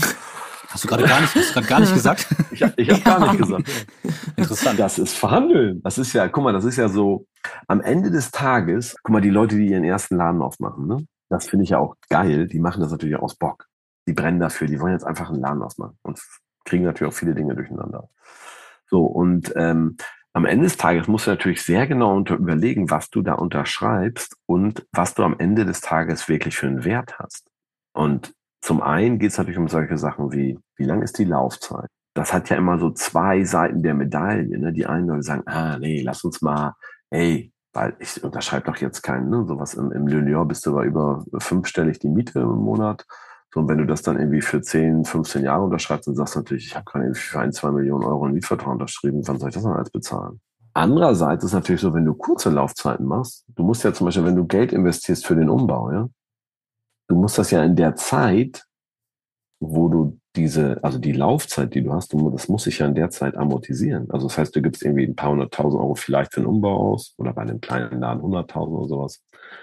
Hast du gerade gar nicht, hast du gerade gar nicht gesagt? Ich habe ich hab ja. gar nicht gesagt. Interessant. Das ist Verhandeln. Das ist ja, guck mal, das ist ja so, am Ende des Tages, guck mal, die Leute, die ihren ersten Laden aufmachen, ne? Das finde ich ja auch geil. Die machen das natürlich aus Bock. Die brennen dafür. Die wollen jetzt einfach einen Laden aufmachen und kriegen natürlich auch viele Dinge durcheinander. So, und ähm, am Ende des Tages musst du natürlich sehr genau unter überlegen, was du da unterschreibst und was du am Ende des Tages wirklich für einen Wert hast. Und zum einen geht es natürlich um solche Sachen wie, wie lang ist die Laufzeit? Das hat ja immer so zwei Seiten der Medaille. Ne? Die einen Leute sagen, ah nee, lass uns mal, ey, weil ich unterschreibe doch jetzt keinen, ne? Sowas im, im Le Lyon bist du aber über fünfstellig die Miete im Monat. So, und wenn du das dann irgendwie für zehn, fünfzehn Jahre unterschreibst, dann sagst du natürlich, ich habe gerade irgendwie für ein, zwei Millionen Euro einen Mietvertrag unterschrieben, wann soll ich das dann alles bezahlen? Andererseits ist natürlich so, wenn du kurze Laufzeiten machst, du musst ja zum Beispiel, wenn du Geld investierst für den Umbau, ja, du musst das ja in der Zeit, wo du diese, also die Laufzeit, die du hast, du, das muss sich ja in der Zeit amortisieren. Also das heißt, du gibst irgendwie ein paar hunderttausend Euro vielleicht für den Umbau aus oder bei einem kleinen Laden hunderttausend oder sowas.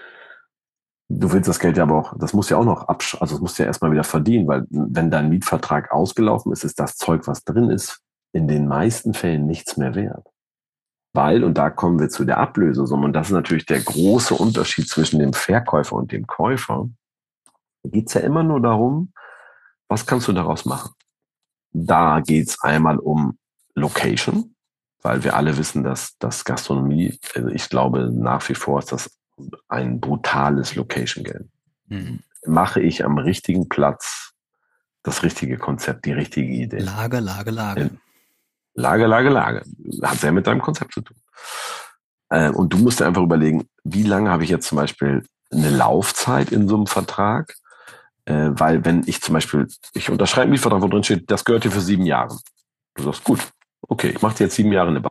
Du willst das Geld ja aber auch, das muss ja auch noch absch, also das musst du ja erstmal wieder verdienen, weil wenn dein Mietvertrag ausgelaufen ist, ist das Zeug, was drin ist, in den meisten Fällen nichts mehr wert. Weil, und da kommen wir zu der Ablösesumme, und das ist natürlich der große Unterschied zwischen dem Verkäufer und dem Käufer, da geht es ja immer nur darum, was kannst du daraus machen? Da geht es einmal um Location, weil wir alle wissen, dass das Gastronomie, also ich glaube nach wie vor ist das ein brutales Location-Game. Mhm. Mache ich am richtigen Platz das richtige Konzept, die richtige Idee? Lage, Lage, Lage. Lage, Lage, Lage. Hat sehr mit deinem Konzept zu tun. Äh, und du musst dir einfach überlegen, wie lange habe ich jetzt zum Beispiel eine Laufzeit in so einem Vertrag? Äh, weil wenn ich zum Beispiel, ich unterschreibe einen Mietvertrag, wo drin steht, das gehört dir für sieben Jahre. Du sagst, gut, okay, ich mache dir jetzt sieben Jahre eine Bar.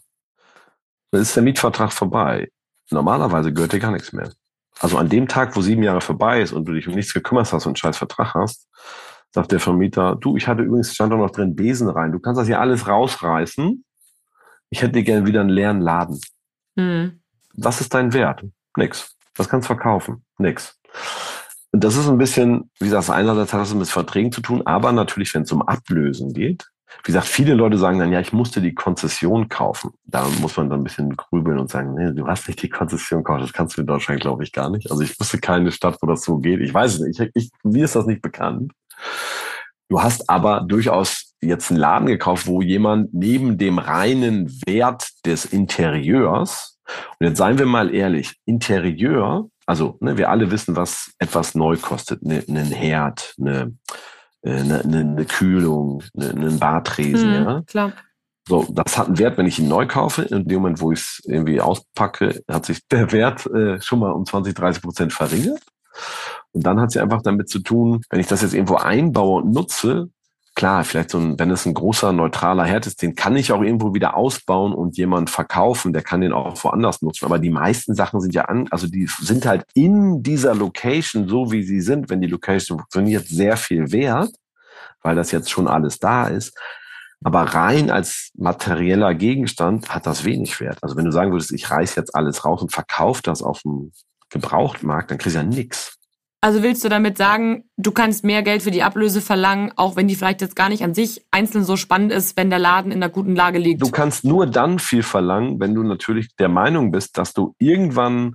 Dann ist der Mietvertrag vorbei. Normalerweise gehört dir gar nichts mehr. Also an dem Tag, wo sieben Jahre vorbei ist und du dich um nichts gekümmert hast und einen scheiß Vertrag hast, sagt der Vermieter, du, ich hatte übrigens, stand da noch drin, Besen rein. Du kannst das hier alles rausreißen. Ich hätte dir gerne wieder einen leeren Laden. Hm. Was ist dein Wert? Nix. Was kannst du verkaufen? Nix. Und das ist ein bisschen, wie gesagt, einerseits hat das mit Verträgen zu tun, aber natürlich, wenn es um Ablösen geht. Wie gesagt, viele Leute sagen dann, ja, ich musste die Konzession kaufen. Da muss man dann ein bisschen grübeln und sagen, nee, du hast nicht die Konzession gekauft. Das kannst du in Deutschland, glaube ich, gar nicht. Also ich wusste keine Stadt, wo das so geht. Ich weiß es nicht. Ich, ich, mir ist das nicht bekannt. Du hast aber durchaus jetzt einen Laden gekauft, wo jemand neben dem reinen Wert des Interieurs, und jetzt seien wir mal ehrlich, Interieur, also ne, wir alle wissen, was etwas neu kostet, ne, einen Herd, eine, eine, eine Kühlung, eine, einen Bartresen, Hm, ja. klar. So, das hat einen Wert, wenn ich ihn neu kaufe. In dem Moment, wo ich es irgendwie auspacke, hat sich der Wert äh, schon mal um zwanzig, dreißig Prozent verringert. Und dann hat es ja einfach damit zu tun, wenn ich das jetzt irgendwo einbaue und nutze, klar, vielleicht so ein, wenn es ein großer, neutraler Herd ist, den kann ich auch irgendwo wieder ausbauen und jemand verkaufen, der kann den auch woanders nutzen. Aber die meisten Sachen sind ja an, also die sind halt in dieser Location, so wie sie sind, wenn die Location funktioniert, sehr viel wert, weil das jetzt schon alles da ist. Aber rein als materieller Gegenstand hat das wenig Wert. Also wenn du sagen würdest, ich reiß jetzt alles raus und verkaufe das auf dem Gebrauchtmarkt, dann kriegst du ja nichts. Also willst du damit sagen, du kannst mehr Geld für die Ablöse verlangen, auch wenn die vielleicht jetzt gar nicht an sich einzeln so spannend ist, wenn der Laden in einer guten Lage liegt? Du kannst nur dann viel verlangen, wenn du natürlich der Meinung bist, dass du irgendwann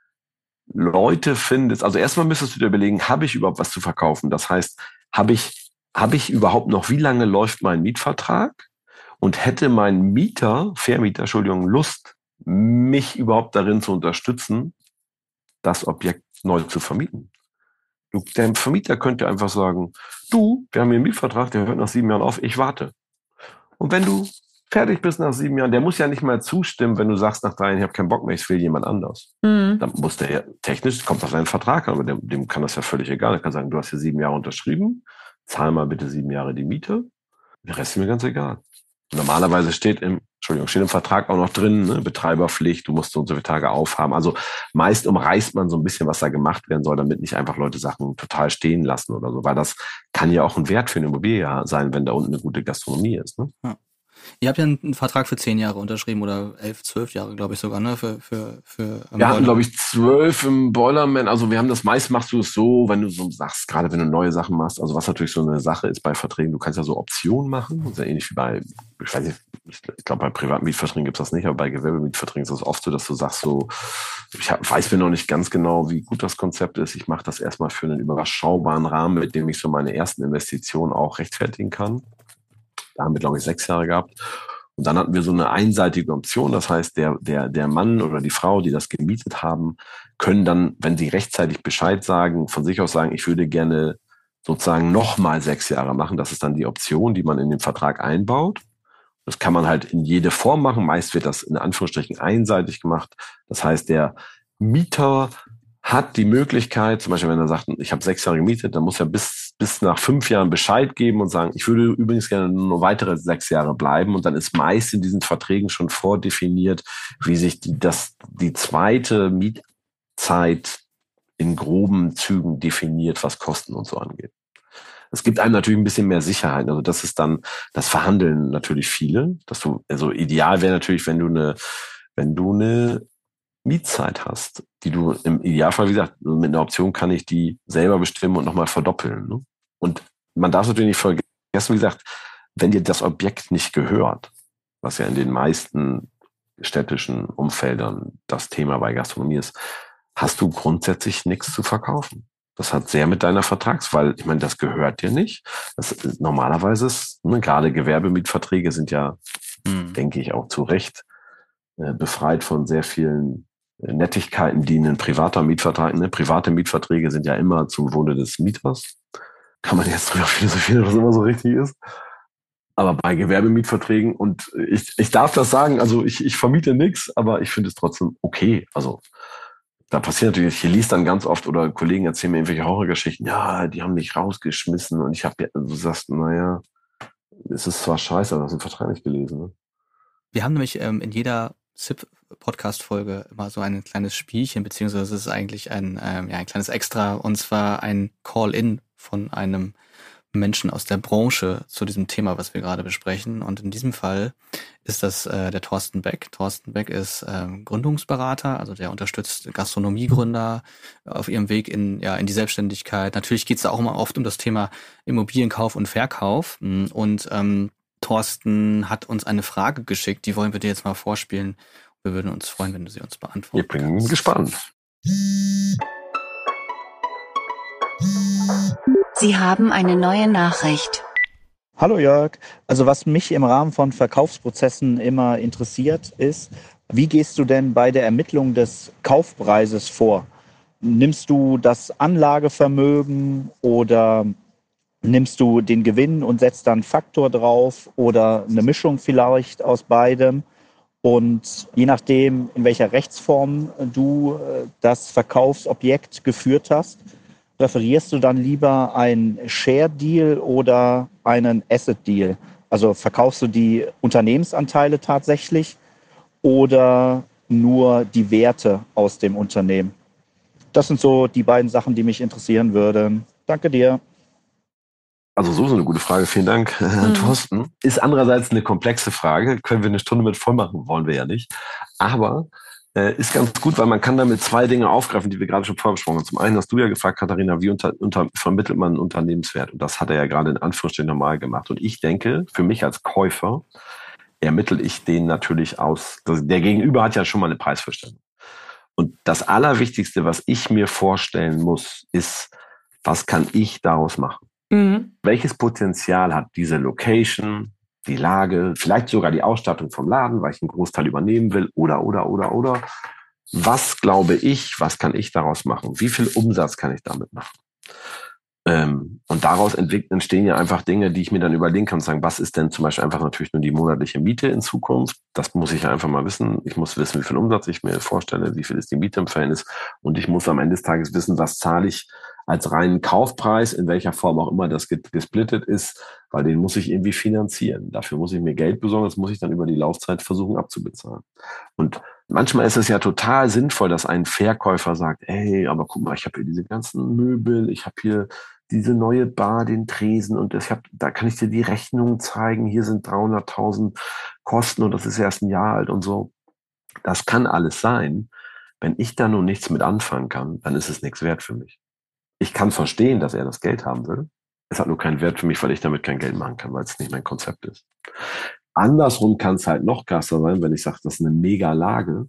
Leute findest. Also erstmal müsstest du dir überlegen, habe ich überhaupt was zu verkaufen? Das heißt, habe ich, habe ich überhaupt noch, wie lange läuft mein Mietvertrag? Und hätte mein Mieter, Vermieter, Entschuldigung, Lust, mich überhaupt darin zu unterstützen, das Objekt neu zu vermieten? Du, der Vermieter könnte einfach sagen, du, wir haben hier einen Mietvertrag, der hört nach sieben Jahren auf, ich warte. Und wenn du fertig bist nach sieben Jahren, der muss ja nicht mal zustimmen, wenn du sagst nach drei Jahren, ich habe keinen Bock mehr, ich will jemand anders. Mhm. Dann muss der ja, technisch kommt auf seinen Vertrag an, aber dem, dem kann das ja völlig egal. Er kann sagen, du hast hier sieben Jahre unterschrieben, zahl mal bitte sieben Jahre die Miete, der Rest ist mir ganz egal. Normalerweise steht im, Entschuldigung, steht im Vertrag auch noch drin, ne, Betreiberpflicht, du musst so und so viele Tage aufhaben. Also meist umreißt man so ein bisschen, was da gemacht werden soll, damit nicht einfach Leute Sachen total stehen lassen oder so, weil das kann ja auch ein Wert für eine Immobilie sein, wenn da unten eine gute Gastronomie ist. Ne? Ja. Ihr habt ja einen Vertrag für zehn Jahre unterschrieben oder elf, zwölf Jahre, glaube ich sogar, ne? Für, für, für wir hatten, glaube ich, zwölf im Boilerman. Also wir haben das meist machst du es so, wenn du so sagst, gerade wenn du neue Sachen machst. Also was natürlich so eine Sache ist bei Verträgen, du kannst ja so Optionen machen. Das ist ja ähnlich wie bei, ich weiß nicht, ich glaube bei privaten Mietverträgen gibt's das nicht, aber bei Gewerbemietverträgen ist das oft so, dass du sagst so, ich hab, weiß mir noch nicht ganz genau, wie gut das Konzept ist. Ich mache das erstmal für einen überschaubaren Rahmen, mit dem ich so meine ersten Investitionen auch rechtfertigen kann. Da haben wir, glaube ich, sechs Jahre gehabt. Und dann hatten wir so eine einseitige Option. Das heißt, der, der, der Mann oder die Frau, die das gemietet haben, können dann, wenn sie rechtzeitig Bescheid sagen, von sich aus sagen, ich würde gerne sozusagen nochmal sechs Jahre machen. Das ist dann die Option, die man in den Vertrag einbaut. Das kann man halt in jede Form machen. Meist wird das in Anführungsstrichen einseitig gemacht. Das heißt, der Mieter hat die Möglichkeit, zum Beispiel wenn er sagt, ich habe sechs Jahre gemietet, dann muss er bis bis nach fünf Jahren Bescheid geben und sagen, ich würde übrigens gerne nur weitere sechs Jahre bleiben. Und dann ist meist in diesen Verträgen schon vordefiniert, wie sich die, das, die zweite Mietzeit in groben Zügen definiert, was Kosten und so angeht. Es gibt einem natürlich ein bisschen mehr Sicherheit. Also das ist dann, das verhandeln natürlich viele. Dass du, also ideal wäre natürlich, wenn du eine, wenn du eine Mietzeit hast, die du im Idealfall, wie gesagt, mit einer Option kann ich die selber bestimmen und nochmal verdoppeln. Ne? Und man darf natürlich nicht vergessen, wie gesagt, wenn dir das Objekt nicht gehört, was ja in den meisten städtischen Umfeldern das Thema bei Gastronomie ist, hast du grundsätzlich nichts zu verkaufen. Das hat sehr mit deiner Vertrags, weil ich meine, das gehört dir nicht. Das ist, normalerweise ist, ne, gerade Gewerbemietverträge sind ja, hm. denke ich, auch zu Recht äh, befreit von sehr vielen Nettigkeiten, die ein privater Mietvertrag, ne? Private Mietverträge sind ja immer zum Wohle des Mieters. Kann man jetzt drüber philosophieren, was immer so richtig ist. Aber bei Gewerbemietverträgen, und ich, ich darf das sagen, also ich, ich vermiete nichts, aber ich finde es trotzdem okay. Also Da passiert natürlich, ich lese dann ganz oft oder Kollegen erzählen mir irgendwelche Horrorgeschichten, ja, die haben mich rausgeschmissen und ich habe ja, du sagst, naja, es ist zwar scheiße, aber das hast du den Vertrag nicht gelesen. Ne? Wir haben nämlich ähm, in jeder S I P-Podcast-Folge immer so ein kleines Spielchen, beziehungsweise es ist eigentlich ein, ähm, ja, ein kleines Extra, und zwar ein Call-in von einem Menschen aus der Branche zu diesem Thema, was wir gerade besprechen. Und in diesem Fall ist das äh, der Thorsten Beck. Thorsten Beck ist ähm, Gründungsberater, also der unterstützt Gastronomiegründer auf ihrem Weg in ja in die Selbstständigkeit. Natürlich geht es da auch immer oft um das Thema Immobilienkauf und Verkauf. Und ähm, Thorsten hat uns eine Frage geschickt, die wollen wir dir jetzt mal vorspielen. Wir würden uns freuen, wenn du sie uns beantwortest. Ich bin gespannt. Sie haben eine neue Nachricht. Hallo Jörg, also was mich im Rahmen von Verkaufsprozessen immer interessiert ist, wie gehst du denn bei der Ermittlung des Kaufpreises vor? Nimmst du das Anlagevermögen oder nimmst du den Gewinn und setzt dann einen Faktor drauf oder eine Mischung vielleicht aus beidem? Und je nachdem, in welcher Rechtsform du das Verkaufsobjekt geführt hast, präferierst du dann lieber einen Share-Deal oder einen Asset-Deal? Also verkaufst du die Unternehmensanteile tatsächlich oder nur die Werte aus dem Unternehmen? Das sind so die beiden Sachen, die mich interessieren würden. Danke dir. Also so ist eine gute Frage. Vielen Dank, mhm. Thorsten. Ist andererseits eine komplexe Frage. Können wir eine Stunde mit voll machen? Wollen wir ja nicht. Aber äh, ist ganz gut, weil man kann damit zwei Dinge aufgreifen, die wir gerade schon vorher besprochen haben. Zum einen hast du ja gefragt, Katharina, wie unter, unter, vermittelt man einen Unternehmenswert? Und das hat er ja gerade in Anführungsstrichen normal gemacht. Und ich denke, für mich als Käufer ermittle ich den natürlich aus. Der Gegenüber hat ja schon mal eine Preisvorstellung. Und das Allerwichtigste, was ich mir vorstellen muss, ist, was kann ich daraus machen? Mhm. Welches Potenzial hat diese Location, die Lage, vielleicht sogar die Ausstattung vom Laden, weil ich einen Großteil übernehmen will, oder, oder, oder, oder. Was glaube ich, was kann ich daraus machen? Wie viel Umsatz kann ich damit machen? Ähm, und daraus entstehen ja einfach Dinge, die ich mir dann überlegen kann und sagen, was ist denn zum Beispiel einfach natürlich nur die monatliche Miete in Zukunft? Das muss ich ja einfach mal wissen. Ich muss wissen, wie viel Umsatz ich mir vorstelle, wie viel ist die Miete im Verhältnis. Und ich muss am Ende des Tages wissen, was zahle ich als reinen Kaufpreis, in welcher Form auch immer das gesplittet ist, weil den muss ich irgendwie finanzieren. Dafür muss ich mir Geld besorgen, das muss ich dann über die Laufzeit versuchen abzubezahlen. Und manchmal ist es ja total sinnvoll, dass ein Verkäufer sagt, hey, aber guck mal, ich habe hier diese ganzen Möbel, ich habe hier diese neue Bar, den Tresen und ich hab, da kann ich dir die Rechnung zeigen, hier sind dreihunderttausend Kosten und das ist erst ein Jahr alt und so. Das kann alles sein. Wenn ich da nun nichts mit anfangen kann, dann ist es nichts wert für mich. Ich kann verstehen, dass er das Geld haben will. Es hat nur keinen Wert für mich, weil ich damit kein Geld machen kann, weil es nicht mein Konzept ist. Andersrum kann es halt noch krasser sein, wenn ich sage, das ist eine mega Lage.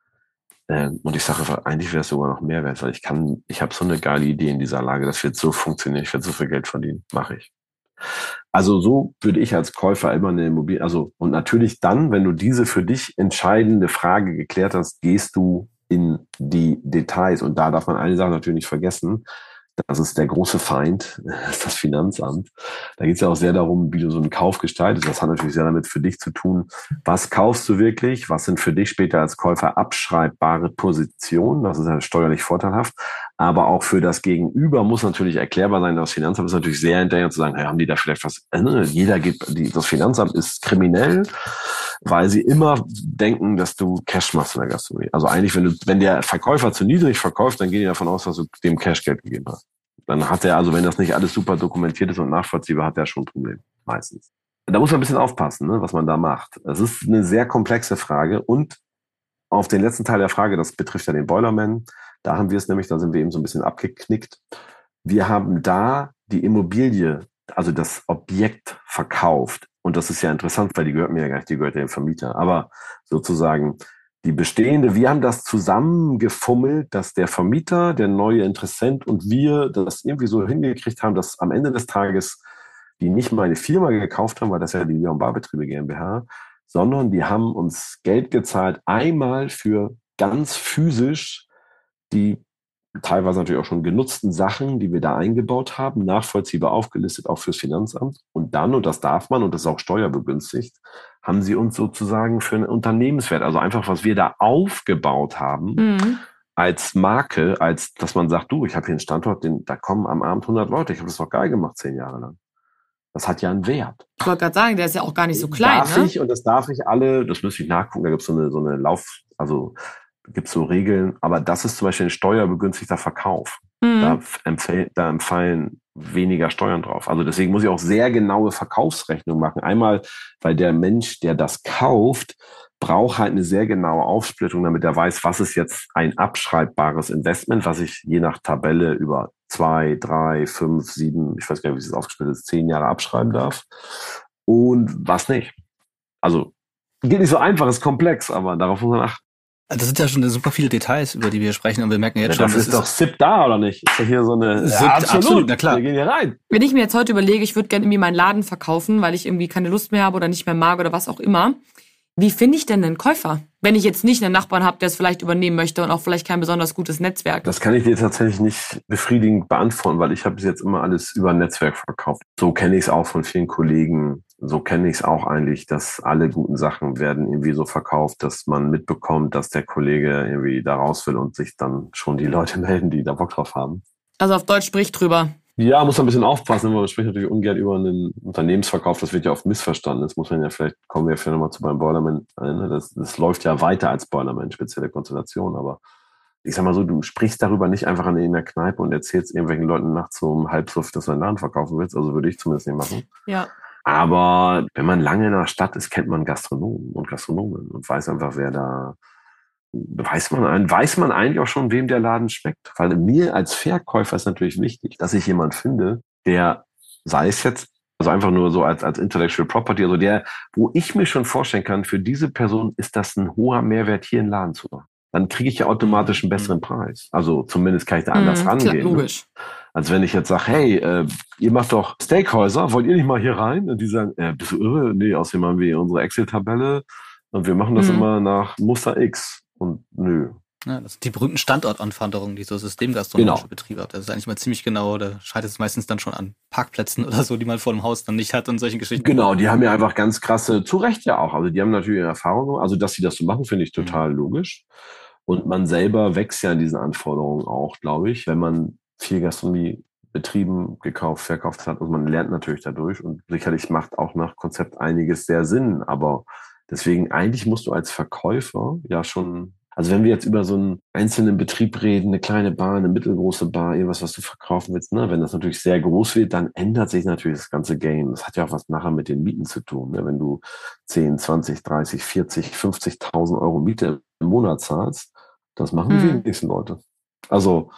Ähm, und ich sage, eigentlich wäre es sogar noch mehr wert, weil ich kann, ich habe so eine geile Idee in dieser Lage, das wird so funktionieren, ich werde so viel Geld verdienen, mache ich. Also so würde ich als Käufer immer eine Immobilie, also und natürlich dann, wenn du diese für dich entscheidende Frage geklärt hast, gehst du in die Details. Und da darf man eine Sache natürlich nicht vergessen, das ist der große Feind, das ist das Finanzamt. Da geht es ja auch sehr darum, wie du so einen Kauf gestaltest. Das hat natürlich sehr damit für dich zu tun, was kaufst du wirklich, was sind für dich später als Käufer abschreibbare Positionen, das ist ja steuerlich vorteilhaft, aber auch für das Gegenüber muss natürlich erklärbar sein, das Finanzamt ist natürlich sehr hinterher zu sagen, hey, haben die da vielleicht was, äh, jeder geht, die, das Finanzamt ist kriminell, weil sie immer denken, dass du Cash machst in der Gastronomie. Also eigentlich, wenn du, wenn der Verkäufer zu niedrig verkauft, dann gehen die davon aus, dass du dem Cashgeld gegeben hast. Dann hat er, also wenn das nicht alles super dokumentiert ist und nachvollziehbar, hat er schon ein Problem, meistens. Da muss man ein bisschen aufpassen, ne, was man da macht. Es ist eine sehr komplexe Frage und auf den letzten Teil der Frage, das betrifft ja den Boilerman, da haben wir es nämlich, da sind wir eben so ein bisschen abgeknickt. Wir haben da die Immobilie, also das Objekt verkauft. Und das ist ja interessant, weil die gehört mir ja gar nicht, die gehört ja dem Vermieter. Aber sozusagen die bestehende, wir haben das zusammengefummelt, dass der Vermieter, der neue Interessent und wir das irgendwie so hingekriegt haben, dass am Ende des Tages die nicht mal eine Firma gekauft haben, weil das ja die Leon Barbetriebe GmbH, sondern die haben uns Geld gezahlt, einmal für ganz physisch die teilweise natürlich auch schon genutzten Sachen, die wir da eingebaut haben, nachvollziehbar aufgelistet, auch fürs Finanzamt. Und dann, und das darf man, und das ist auch steuerbegünstigt, haben sie uns sozusagen für einen Unternehmenswert, also einfach, was wir da aufgebaut haben, mhm. als Marke, als dass man sagt, du, ich habe hier einen Standort, den, da kommen am Abend hundert Leute, ich habe das doch geil gemacht, zehn Jahre lang. Das hat ja einen Wert. Ich wollte gerade sagen, der ist ja auch gar nicht so klein. Darf ne? ich, und das darf ich alle, das müsste ich nachgucken, da gibt es so eine, so eine Lauf, also gibt es so Regeln, aber das ist zum Beispiel ein steuerbegünstigter Verkauf. Mhm. Da, empfehl, da empfallen weniger Steuern drauf. Also deswegen muss ich auch sehr genaue Verkaufsrechnung machen. Einmal, weil der Mensch, der das kauft, braucht halt eine sehr genaue Aufsplittung, damit er weiß, was ist jetzt ein abschreibbares Investment, was ich je nach Tabelle über zwei, drei, fünf, sieben, ich weiß gar nicht, wie es aufgesplittet ist, zehn Jahre abschreiben darf und was nicht. Also geht nicht so einfach, ist komplex, aber darauf muss man achten. Das sind ja schon super viele Details, über die wir sprechen, und wir merken jetzt Ja, schon, das, das ist doch S I P da, oder nicht? Ist doch hier so eine... S I P, Ja, absolut, absolut, na klar. Wir gehen hier rein. Wenn ich mir jetzt heute überlege, ich würde gerne irgendwie meinen Laden verkaufen, weil ich irgendwie keine Lust mehr habe oder nicht mehr mag oder was auch immer. Wie finde ich denn einen Käufer? Wenn ich jetzt nicht einen Nachbarn habe, der es vielleicht übernehmen möchte und auch vielleicht kein besonders gutes Netzwerk. Das kann ich dir tatsächlich nicht befriedigend beantworten, weil ich habe bis jetzt immer alles über ein Netzwerk verkauft. So kenne ich es auch von vielen Kollegen. So kenne ich es auch eigentlich, dass alle guten Sachen werden irgendwie so verkauft, dass man mitbekommt, dass der Kollege irgendwie da raus will und sich dann schon die Leute melden, die da Bock drauf haben. Also auf Deutsch sprich drüber. Ja, muss man ein bisschen aufpassen, weil man spricht natürlich ungern über einen Unternehmensverkauf, das wird ja oft missverstanden. Das muss man ja vielleicht, kommen wir vielleicht nochmal zu beim Boilerman ein, das, das läuft ja weiter als Boilerman, spezielle Konstellation, aber ich sag mal so, du sprichst darüber nicht einfach an in der Kneipe und erzählst irgendwelchen Leuten nachts so um halb so, dass du einen Laden verkaufen willst, also würde ich zumindest nicht machen. Ja. Aber wenn man lange in der Stadt ist, kennt man Gastronomen und Gastronomen und weiß einfach, wer da, weiß man, weiß man eigentlich auch schon, wem der Laden schmeckt. Weil mir als Verkäufer ist natürlich wichtig, dass ich jemanden finde, der, sei es jetzt, also einfach nur so als, als Intellectual Property, also der, wo ich mir schon vorstellen kann, für diese Person ist das ein hoher Mehrwert, hier einen Laden zu machen. Dann kriege ich ja automatisch einen besseren Preis. Also zumindest kann ich da anders Mhm, rangehen. klar, logisch. Als wenn ich jetzt sage, hey, äh, ihr macht doch Steakhäuser, wollt ihr nicht mal hier rein? Und die sagen, äh, bist du irre? Nee, außerdem haben wir unsere Excel-Tabelle und wir machen das Mhm. immer nach Muster X. Und nö. Ja, das sind die berühmten Standortanforderungen, die so systemgastronomische Genau. Betriebe hat. Das ist eigentlich mal ziemlich genau, da scheitert es meistens dann schon an Parkplätzen oder so, die man vor dem Haus dann nicht hat und solchen Geschichten. Genau, die haben ja einfach ganz krasse, zu Recht ja auch, also die haben natürlich Erfahrungen, also dass sie das so machen, finde ich total mhm. logisch. Und man selber wächst ja in diesen Anforderungen auch, glaube ich, wenn man viel Gastronomie betrieben, gekauft, verkauft hat. Und man lernt natürlich dadurch und sicherlich macht auch nach Konzept einiges sehr Sinn. Aber deswegen eigentlich musst du als Verkäufer ja schon, also wenn wir jetzt über so einen einzelnen Betrieb reden, eine kleine Bar, eine mittelgroße Bar, irgendwas, was du verkaufen willst, ne? Wenn das natürlich sehr groß wird, dann ändert sich natürlich das ganze Game. Das hat ja auch was nachher mit den Mieten zu tun. Ne? Wenn du zehn, zwanzig, dreißig, vierzig, fünfzigtausend Euro Miete im Monat zahlst, das machen die Mhm. wenigsten Leute. Also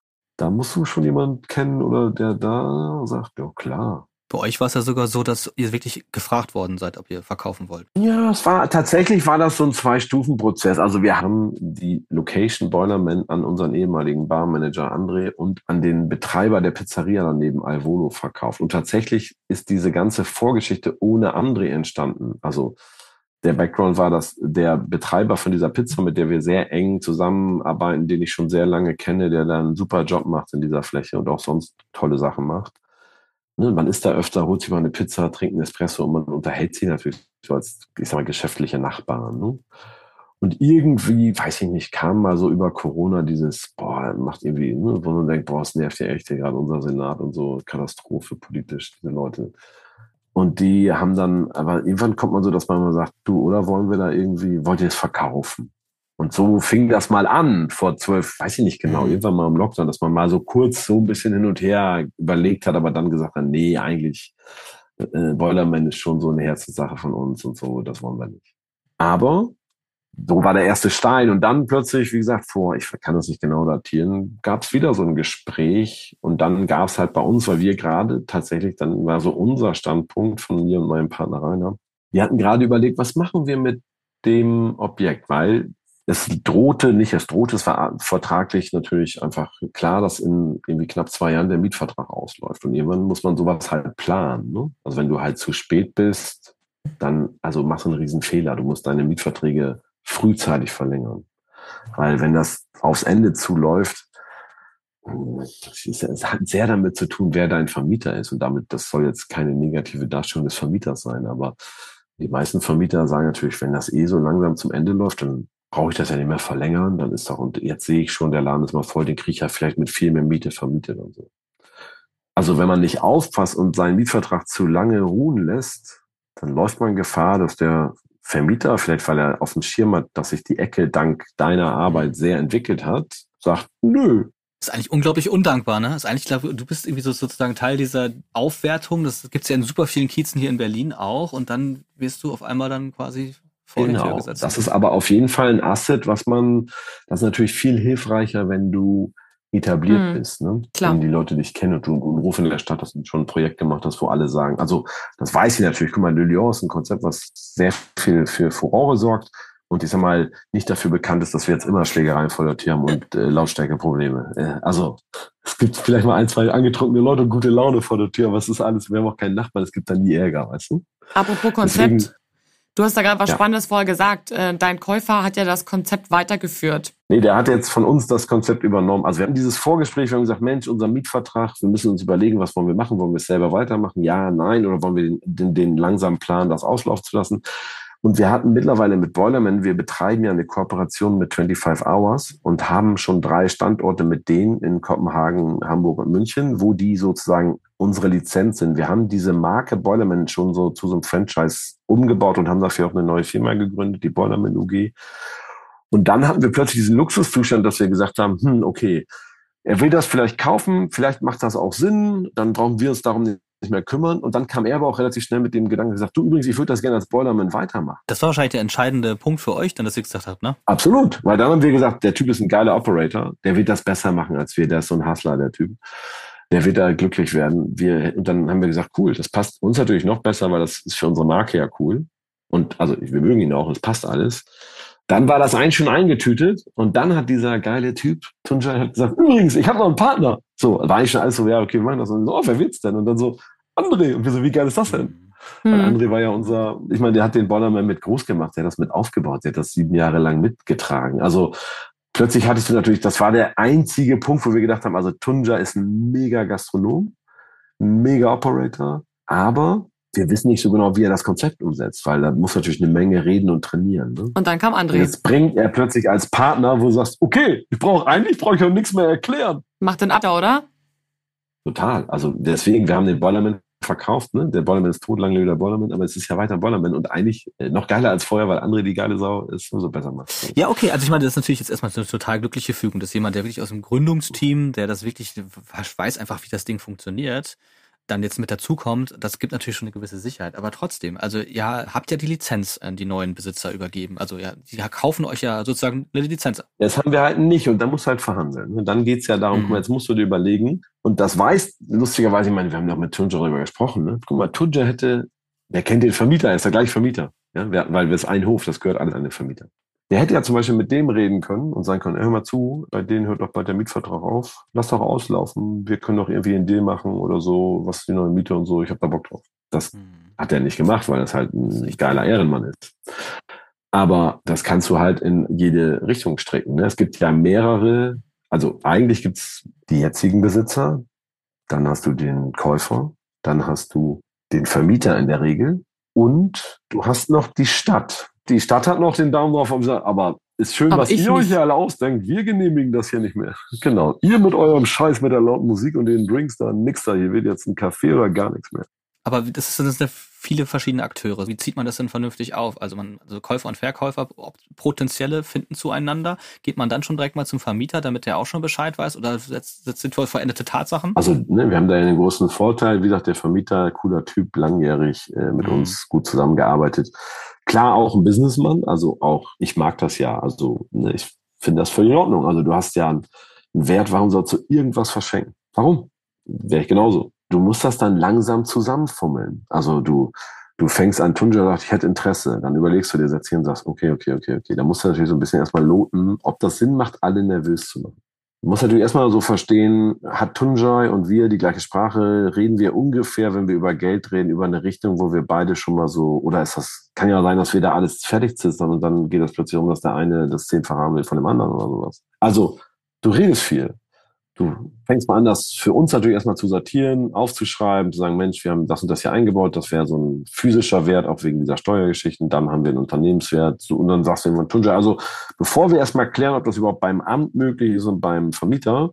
da musst du schon jemanden kennen oder der da sagt, ja klar. Bei euch war es ja sogar so, dass ihr wirklich gefragt worden seid, ob ihr verkaufen wollt. Ja, es war tatsächlich war das so ein Zwei-Stufen-Prozess. Also wir haben die Location Boilerman an unseren ehemaligen Barmanager André und an den Betreiber der Pizzeria daneben Alvolo verkauft. Und tatsächlich ist diese ganze Vorgeschichte ohne André entstanden. Also der Background war, dass der Betreiber von dieser Pizza, mit der wir sehr eng zusammenarbeiten, den ich schon sehr lange kenne, der da einen super Job macht in dieser Fläche und auch sonst tolle Sachen macht. Ne, man ist da öfter, holt sich mal eine Pizza, trinkt einen Espresso und man unterhält sich natürlich so als, ich sag mal, geschäftliche Nachbarn. Ne? Und irgendwie, weiß ich nicht, kam mal so über Corona dieses, boah, macht irgendwie, ne, wo man denkt, boah, es nervt ja echt hier gerade unser Senat und so, Katastrophe politisch, diese Leute. Und die haben dann, aber irgendwann kommt man so, dass man mal sagt, du, oder wollen wir da irgendwie, wollt ihr es verkaufen? Und so fing das mal an, vor zwölf, weiß ich nicht genau, Mhm. irgendwann mal im Lockdown, dass man mal so kurz so ein bisschen hin und her überlegt hat, aber dann gesagt hat, nee, eigentlich, äh, Boilerman ist schon so eine Herzenssache von uns und so, das wollen wir nicht. Aber so war der erste Stein und dann plötzlich, wie gesagt, vor, ich kann das nicht genau datieren, gab es wieder so ein Gespräch und dann gab es halt bei uns, weil wir gerade tatsächlich, dann war so unser Standpunkt von mir und meinem Partner Rainer, wir hatten gerade überlegt, was machen wir mit dem Objekt, weil es drohte nicht, es drohte, es war vertraglich natürlich einfach klar, dass in irgendwie knapp zwei Jahren der Mietvertrag ausläuft und irgendwann muss man sowas halt planen, ne? Also wenn du halt zu spät bist, dann, also machst du einen riesen Fehler, du musst deine Mietverträge frühzeitig verlängern. Weil wenn das aufs Ende zuläuft, es hat sehr damit zu tun, wer dein Vermieter ist. Und damit, das soll jetzt keine negative Darstellung des Vermieters sein. Aber die meisten Vermieter sagen natürlich, wenn das eh so langsam zum Ende läuft, dann brauche ich das ja nicht mehr verlängern, dann ist doch, und jetzt sehe ich schon, der Laden ist mal voll, den kriege ich ja vielleicht mit viel mehr Miete vermietet und so. Also wenn man nicht aufpasst und seinen Mietvertrag zu lange ruhen lässt, dann läuft man Gefahr, dass der Vermieter, vielleicht weil er auf dem Schirm hat, dass sich die Ecke dank deiner Arbeit sehr entwickelt hat, sagt, nö. Das ist eigentlich unglaublich undankbar, ne? Das ist eigentlich, glaube du bist irgendwie so sozusagen Teil dieser Aufwertung. Das gibt's ja in super vielen Kiezen hier in Berlin auch. Und dann wirst du auf einmal dann quasi vor genau. die Tür gesetzt. Das ist aber auf jeden Fall ein Asset, was man, das ist natürlich viel hilfreicher, wenn du etabliert Mhm. bist, ne? Klar. Wenn die Leute dich kennen und du einen Ruf in der Stadt hast und schon ein Projekt gemacht hast, wo alle sagen, also das weiß ich natürlich, guck mal, Le Lion ist ein Konzept, was sehr viel für Furore sorgt und ich sag mal, nicht dafür bekannt ist, dass wir jetzt immer Schlägereien vor der Tür haben und äh, Lautstärkeprobleme. Äh, also es gibt vielleicht mal ein, zwei angetrunkene Leute und gute Laune vor der Tür, aber es ist alles, wir haben auch keinen Nachbarn, es gibt da nie Ärger, weißt du? Apropos Konzept. Deswegen, Du hast da gerade was Ja. Spannendes vorher gesagt. Äh, Dein Käufer hat ja das Konzept weitergeführt. Nee, der hat jetzt von uns das Konzept übernommen. Also wir haben dieses Vorgespräch, wir haben gesagt, Mensch, unser Mietvertrag, wir müssen uns überlegen, was wollen wir machen? Wollen wir es selber weitermachen? Ja, nein. Oder wollen wir den, den, den langsamen Plan, das auslaufen zu lassen? Und wir hatten mittlerweile mit Boilerman, wir betreiben ja eine Kooperation mit fünfundzwanzig Hours und haben schon drei Standorte mit denen in Kopenhagen, Hamburg und München, wo die sozusagen unsere Lizenz sind. Wir haben diese Marke Boilerman schon so zu so einem Franchise umgebaut und haben dafür auch eine neue Firma gegründet, die Boilerman U G. Und dann hatten wir plötzlich diesen Luxuszustand, dass wir gesagt haben, hm, okay, er will das vielleicht kaufen, vielleicht macht das auch Sinn, dann brauchen wir uns darum nicht mehr kümmern. Und dann kam er aber auch relativ schnell mit dem Gedanken gesagt, du übrigens, ich würde das gerne als Boilerman weitermachen. Das war wahrscheinlich der entscheidende Punkt für euch, dann, dass ihr gesagt habt, ne? Absolut, weil dann haben wir gesagt, der Typ ist ein geiler Operator, der wird das besser machen als wir, der ist so ein Hustler, der Typ. Der wird da glücklich werden. Wir, und dann haben wir gesagt, cool, das passt uns natürlich noch besser, weil das ist für unsere Marke ja cool. Und also wir mögen ihn auch, es passt alles. Dann war das eigentlich schon eingetütet und dann hat dieser geile Typ, Tunjai, hat gesagt, übrigens, ich habe noch einen Partner. So, war eigentlich schon alles so, ja, okay, wir machen das. Und so, oh, wer will's denn? Und dann so, André. Und wir so, wie geil ist das denn? Hm. Weil André war ja unser, ich meine, der hat den Boilerman mit groß gemacht, der hat das mit aufgebaut, der hat das sieben Jahre lang mitgetragen. Also plötzlich hattest du natürlich, das war der einzige Punkt, wo wir gedacht haben, also Tunjai ist ein mega Gastronom, ein mega Operator, aber wir wissen nicht so genau, wie er das Konzept umsetzt, weil da muss natürlich eine Menge reden und trainieren. Ne? Und dann kam Und André. jetzt bringt er plötzlich als Partner, wo du sagst, okay, ich brauche eigentlich brauche ich auch nichts mehr erklären. Macht den Atter, oder? Total. Also deswegen, wir haben den Boilerman verkauft, ne? Der Boilerman ist tot, lang lebe der Boilerman, aber es ist ja weiter Boilerman und eigentlich noch geiler als vorher, weil André die geile Sau ist, umso besser macht. Ja, okay, also ich meine, das ist natürlich jetzt erstmal eine total glückliche Fügung, dass jemand, der wirklich aus dem Gründungsteam, der das wirklich weiß einfach, wie das Ding funktioniert, dann jetzt mit dazukommt, das gibt natürlich schon eine gewisse Sicherheit. Aber trotzdem, also ja, habt ja die Lizenz an die neuen Besitzer übergeben. Also ja, die kaufen euch ja sozusagen eine Lizenz. Das haben wir halt nicht und dann musst du halt verhandeln. Und dann geht's ja darum, Mhm. guck mal, jetzt musst du dir überlegen, und das weiß, lustigerweise, ich meine, wir haben doch mit Tunja darüber gesprochen, ne? Guck mal, Tunja hätte, der kennt den Vermieter, er ist der gleiche Vermieter, ja? Wir, weil wir es ein Hof, das gehört alles an den Vermieter. Der hätte ja zum Beispiel mit dem reden können und sagen können, hör mal zu, bei denen hört doch bald der Mietvertrag auf, lass doch auslaufen, wir können doch irgendwie einen Deal machen oder so, was die neue Miete und so, ich hab da Bock drauf. Das Mhm. hat er nicht gemacht, weil das halt ein geiler Ehrenmann ist. Aber das kannst du halt in jede Richtung strecken. Ne? Es gibt ja mehrere, also eigentlich gibt's die jetzigen Besitzer, dann hast du den Käufer, dann hast du den Vermieter in der Regel und du hast noch die Stadt. Die Stadt hat noch den Daumen drauf und gesagt, aber ist schön, Aber was ich ihr euch nicht. hier alle ausdenkt. Wir genehmigen das hier nicht mehr. Genau. Ihr mit eurem Scheiß, mit der lauten Musik und den Drinks da, nix da. Hier wird jetzt ein Kaffee oder gar nichts mehr. Aber das sind, das sind ja viele verschiedene Akteure. Wie zieht man das denn vernünftig auf? Also man, also Käufer und Verkäufer, ob potenzielle finden zueinander. Geht man dann schon direkt mal zum Vermieter, damit der auch schon Bescheid weiß? Oder setzt, setzt sind veränderte Tatsachen? Also, ne, wir haben da einen großen Vorteil. Wie gesagt, der Vermieter, cooler Typ, langjährig äh, mit Mhm. uns gut zusammengearbeitet. Klar, auch ein Businessman. Also auch, ich mag das ja. Also, ne, ich finde das völlig in Ordnung. Also du hast ja einen Wert. Warum sollst du irgendwas verschenken? Warum? Wäre ich genauso. Du musst das dann langsam zusammenfummeln. Also du, du fängst an, Tunja sagt, ich hätte Interesse. Dann überlegst du dir, setzt hier und sagst, okay, okay, okay, okay. Da musst du natürlich so ein bisschen erstmal loten, ob das Sinn macht, alle nervös zu machen. Du musst natürlich erstmal so verstehen, hat Tunjai und wir die gleiche Sprache? Reden wir ungefähr, wenn wir über Geld reden, über eine Richtung, wo wir beide schon mal so, oder ist das, kann ja sein, dass wir da alles fertig zittern und dann geht das plötzlich um, dass der eine das zehnfache haben will von dem anderen oder sowas. Also, du redest viel. Du fängst mal an, das für uns natürlich erstmal zu sortieren, aufzuschreiben, zu sagen, Mensch, wir haben das und das hier eingebaut, das wäre so ein physischer Wert, auch wegen dieser Steuergeschichten, dann haben wir einen Unternehmenswert, so, und dann sagst du immer, Tunja, also bevor wir erstmal klären, ob das überhaupt beim Amt möglich ist und beim Vermieter,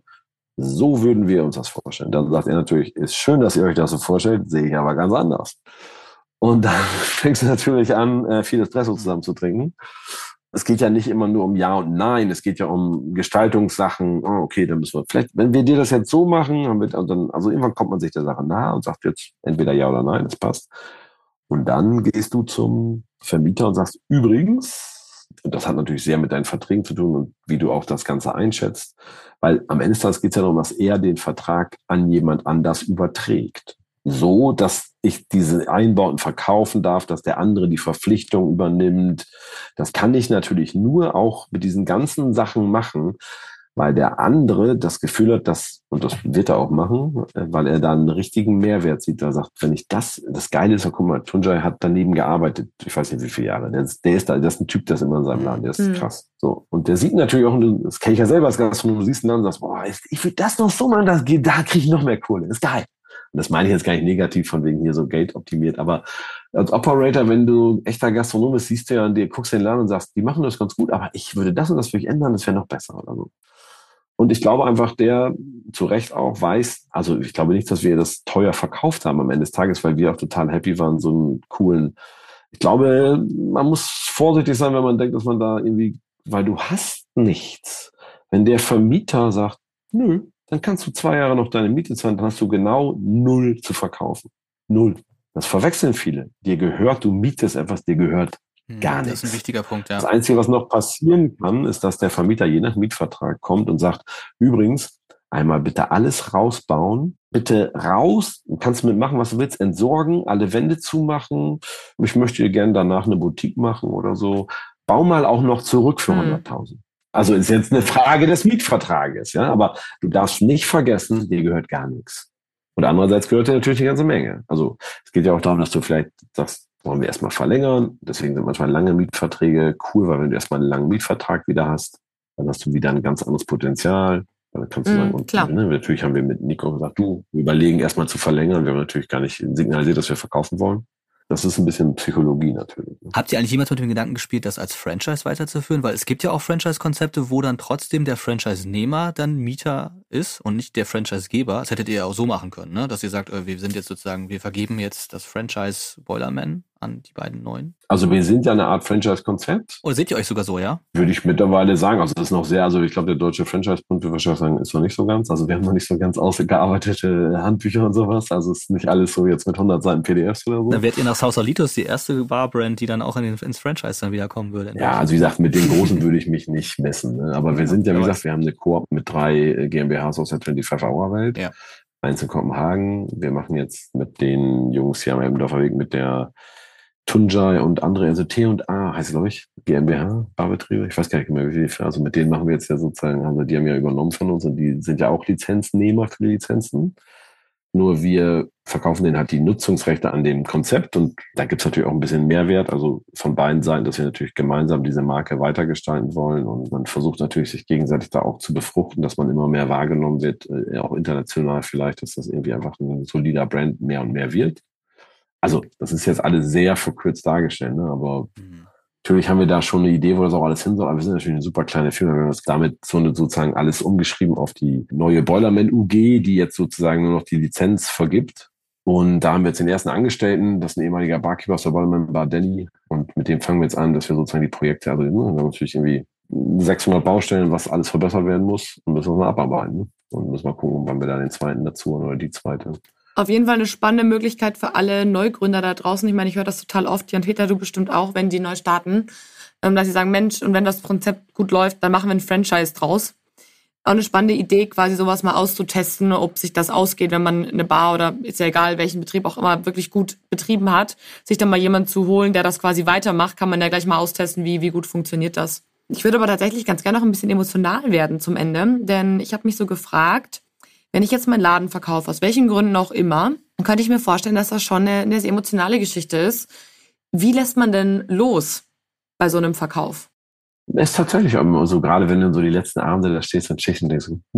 so würden wir uns das vorstellen. Dann sagt er natürlich, ist schön, dass ihr euch das so vorstellt, sehe ich aber ganz anders. Und dann fängst du natürlich an, viel Espresso zusammen zu trinken. Es geht ja nicht immer nur um Ja und Nein, es geht ja um Gestaltungssachen. Oh, okay, dann müssen wir vielleicht, wenn wir dir das jetzt so machen, haben wir dann, also irgendwann kommt man sich der Sache nahe und sagt jetzt entweder Ja oder Nein, das passt. Und dann gehst du zum Vermieter und sagst, übrigens, und das hat natürlich sehr mit deinen Verträgen zu tun und wie du auch das Ganze einschätzt, weil am Ende des Tages geht es ja darum, dass er den Vertrag an jemand anders überträgt. So, dass ich diese Einbauten verkaufen darf, dass der andere die Verpflichtung übernimmt. Das kann ich natürlich nur auch mit diesen ganzen Sachen machen, weil der andere das Gefühl hat, dass, und das wird er auch machen, weil er da einen richtigen Mehrwert sieht. Er sagt, wenn ich das, das Geile ist, ja, guck mal, Tunjai hat daneben gearbeitet, ich weiß nicht wie viele Jahre, der ist, der ist da, der ist ein Typ, der ist immer in seinem Laden, der ist mhm. krass. So. Und der sieht natürlich auch, das kenne ich ja selber als Gastronom, du siehst einen Laden und sagst, boah, ich will das noch so machen, das geht, da kriege ich noch mehr Kohle, das ist geil. Und das meine ich jetzt gar nicht negativ von wegen hier so Geld optimiert, aber als Operator, wenn du echter Gastronom bist, siehst du ja an dir, guckst den Laden und sagst, die machen das ganz gut, aber ich würde das und das für dich ändern, das wäre noch besser oder so. Und ich glaube einfach, der zu Recht auch weiß, also ich glaube nicht, dass wir das teuer verkauft haben am Ende des Tages, weil wir auch total happy waren, so einen coolen, ich glaube, man muss vorsichtig sein, wenn man denkt, dass man da irgendwie, weil du hast nichts. Wenn der Vermieter sagt, nö, dann kannst du zwei Jahre noch deine Miete zahlen, dann hast du genau null zu verkaufen. Null. Das verwechseln viele. Dir gehört, du mietest etwas, dir gehört gar nichts. Das ist ein wichtiger Punkt, ja. Das Einzige, was noch passieren kann, ist, dass der Vermieter je nach Mietvertrag kommt und sagt, übrigens, einmal bitte alles rausbauen, bitte raus, du kannst mitmachen, was du willst, entsorgen, alle Wände zumachen, ich möchte dir gerne danach eine Boutique machen oder so, bau mal auch noch zurück für hunderttausend. Also ist jetzt eine Frage des Mietvertrages, ja, aber du darfst nicht vergessen, dir gehört gar nichts. Und andererseits gehört dir natürlich eine ganze Menge. Also es geht ja auch darum, dass du vielleicht sagst, wollen wir erstmal verlängern. Deswegen sind manchmal lange Mietverträge cool, weil wenn du erstmal einen langen Mietvertrag wieder hast, dann hast du wieder ein ganz anderes Potenzial. Dann kannst du mm, sagen, und, klar. Ne, natürlich haben wir mit Nico gesagt, du, wir überlegen erstmal zu verlängern. Wir haben natürlich gar nicht signalisiert, dass wir verkaufen wollen. Das ist ein bisschen Psychologie natürlich. Habt ihr eigentlich jemals mit dem Gedanken gespielt, das als Franchise weiterzuführen? Weil es gibt ja auch Franchise-Konzepte, wo dann trotzdem der Franchise-Nehmer dann Mieter ist und nicht der Franchise-Geber. Das hättet ihr ja auch so machen können, ne? Dass ihr sagt, wir sind jetzt sozusagen, wir vergeben jetzt das Franchise Boilerman an die beiden neuen. Also wir sind ja eine Art Franchise-Konzept. Oder seht ihr euch sogar so, ja? Würde ich mittlerweile sagen. Also das ist noch sehr, also ich glaube, der Deutsche Franchise-Bund, würde wahrscheinlich sagen, ist noch nicht so ganz. Also wir haben noch nicht so ganz ausgearbeitete Handbücher und sowas. Also es ist nicht alles so jetzt mit hundert Seiten P D Fs oder so. Dann werdet ihr nach Sausalitos die erste Bar-Brand, die dann auch in den, ins Franchise dann wieder kommen würde. Ja, also wie gesagt, mit den Großen würde ich mich nicht messen. Ne? Aber wir sind ja, wie gesagt, wir haben eine Koop mit drei GmbHs aus der fünfundzwanzig-Hour-Welt. Ja. Eins in Kopenhagen. Wir machen jetzt mit den Jungs hier am Eppendorfer Weg mit der Tunjai und andere, also T und A heißt, glaube ich, GmbH, Barbetriebe. Ich weiß gar nicht mehr, wie viel. Also mit denen machen wir jetzt ja sozusagen, also die haben ja übernommen von uns und die sind ja auch Lizenznehmer für die Lizenzen. Nur wir verkaufen denen halt die Nutzungsrechte an dem Konzept und da gibt's natürlich auch ein bisschen Mehrwert, also von beiden Seiten, dass wir natürlich gemeinsam diese Marke weitergestalten wollen und man versucht natürlich, sich gegenseitig da auch zu befruchten, dass man immer mehr wahrgenommen wird, auch international vielleicht, dass das irgendwie einfach ein solider Brand mehr und mehr wird. Also das ist jetzt alles sehr verkürzt dargestellt, ne? Aber mhm. natürlich haben wir da schon eine Idee, wo das auch alles hin soll, aber wir sind natürlich eine super kleine Firma, wir haben das damit so eine, sozusagen alles umgeschrieben auf die neue Boilerman U G, die jetzt sozusagen nur noch die Lizenz vergibt. Und da haben wir jetzt den ersten Angestellten, das ist ein ehemaliger Barkeeper aus der Boilerman Bar, Danny, und mit dem fangen wir jetzt an, dass wir sozusagen die Projekte, also wir haben natürlich irgendwie sechshundert Baustellen, was alles verbessert werden muss und müssen wir mal abarbeiten, ne? Und müssen mal gucken, wann wir da den zweiten dazu holen oder die zweite. Auf jeden Fall eine spannende Möglichkeit für alle Neugründer da draußen. Ich meine, ich höre das total oft, Jan Peter, du bestimmt auch, wenn die neu starten, dass sie sagen, Mensch, und wenn das Konzept gut läuft, dann machen wir ein Franchise draus. Auch eine spannende Idee, quasi sowas mal auszutesten, ob sich das ausgeht, wenn man eine Bar oder ist ja egal, welchen Betrieb auch immer wirklich gut betrieben hat, sich dann mal jemanden zu holen, der das quasi weitermacht, kann man ja gleich mal austesten, wie, wie gut funktioniert das. Ich würde aber tatsächlich ganz gerne noch ein bisschen emotional werden zum Ende, denn ich habe mich so gefragt, wenn ich jetzt meinen Laden verkaufe, aus welchen Gründen auch immer, dann könnte ich mir vorstellen, dass das schon eine, eine sehr emotionale Geschichte ist. Wie lässt man denn los bei so einem Verkauf? Es ist tatsächlich so, gerade wenn du so die letzten Abende da stehst und stehst und denkst, hm,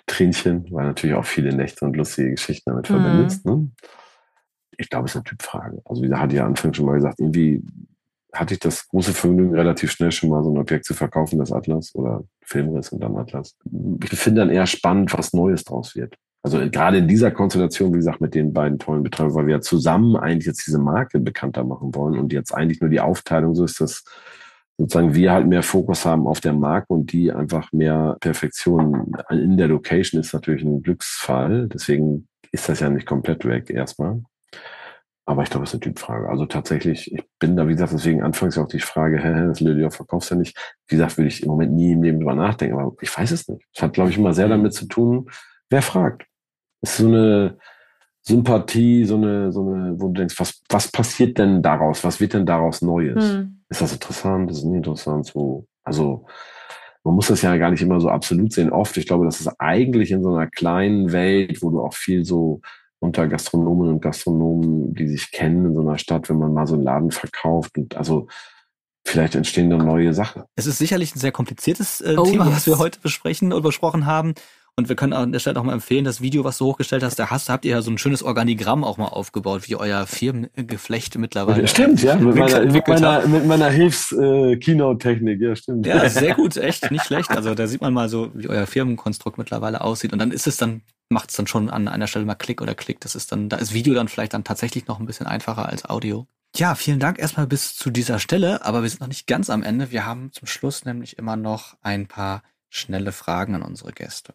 Tränchen, weil natürlich auch viele Nächte und lustige Geschichten damit mhm. verbindest. Ne? Ich glaube, es ist eine Typfrage. Also wie hatte ich ja anfangs schon mal gesagt, irgendwie hatte ich das große Vergnügen, relativ schnell schon mal so ein Objekt zu verkaufen, das Atlas oder Filmriss und dann Atlas. Ich finde dann eher spannend, was Neues draus wird. Also gerade in dieser Konstellation, wie gesagt, mit den beiden tollen Betreibern, weil wir ja zusammen eigentlich jetzt diese Marke bekannter machen wollen und jetzt eigentlich nur die Aufteilung so ist, dass sozusagen wir halt mehr Fokus haben auf der Marke und die einfach mehr Perfektion in der Location ist natürlich ein Glücksfall. Deswegen ist das ja nicht komplett weg erstmal. Aber ich glaube, es ist eine Typfrage. Also tatsächlich, ich bin da, wie gesagt, deswegen anfangs auch die Frage, hä, das Lilium verkaufst du ja nicht. Wie gesagt, würde ich im Moment nie im Leben drüber nachdenken, aber ich weiß es nicht. Es hat, glaube ich, immer sehr damit zu tun, wer fragt. Es ist so eine Sympathie, so eine, so eine, wo du denkst, was, was passiert denn daraus? Was wird denn daraus Neues? Hm. Ist das interessant? Ist es nicht interessant? So, also, man muss das ja gar nicht immer so absolut sehen. Oft, ich glaube, das ist eigentlich in so einer kleinen Welt, wo du auch viel so unter Gastronomen und Gastronomen, die sich kennen in so einer Stadt, wenn man mal so einen Laden verkauft und also vielleicht entstehen dann neue Sachen. Es ist sicherlich ein sehr kompliziertes äh, oh, Thema, yes. was wir heute besprechen und besprochen haben. Und wir können an der Stelle auch mal empfehlen, das Video, was du hochgestellt hast, da hast, habt ihr ja so ein schönes Organigramm auch mal aufgebaut, wie euer Firmengeflecht mittlerweile. Stimmt, ja, mit meiner, mit meiner, mit meiner Hilfs-Keynote-Technik, ja, stimmt. Ja, sehr gut, echt, nicht schlecht. Also da sieht man mal so, wie euer Firmenkonstrukt mittlerweile aussieht. Und dann ist es dann, macht es dann schon an einer Stelle mal Klick oder Klick. Das ist dann, da ist Video dann vielleicht dann tatsächlich noch ein bisschen einfacher als Audio. Ja, vielen Dank erstmal bis zu dieser Stelle, aber wir sind noch nicht ganz am Ende. Wir haben zum Schluss nämlich immer noch ein paar schnelle Fragen an unsere Gäste.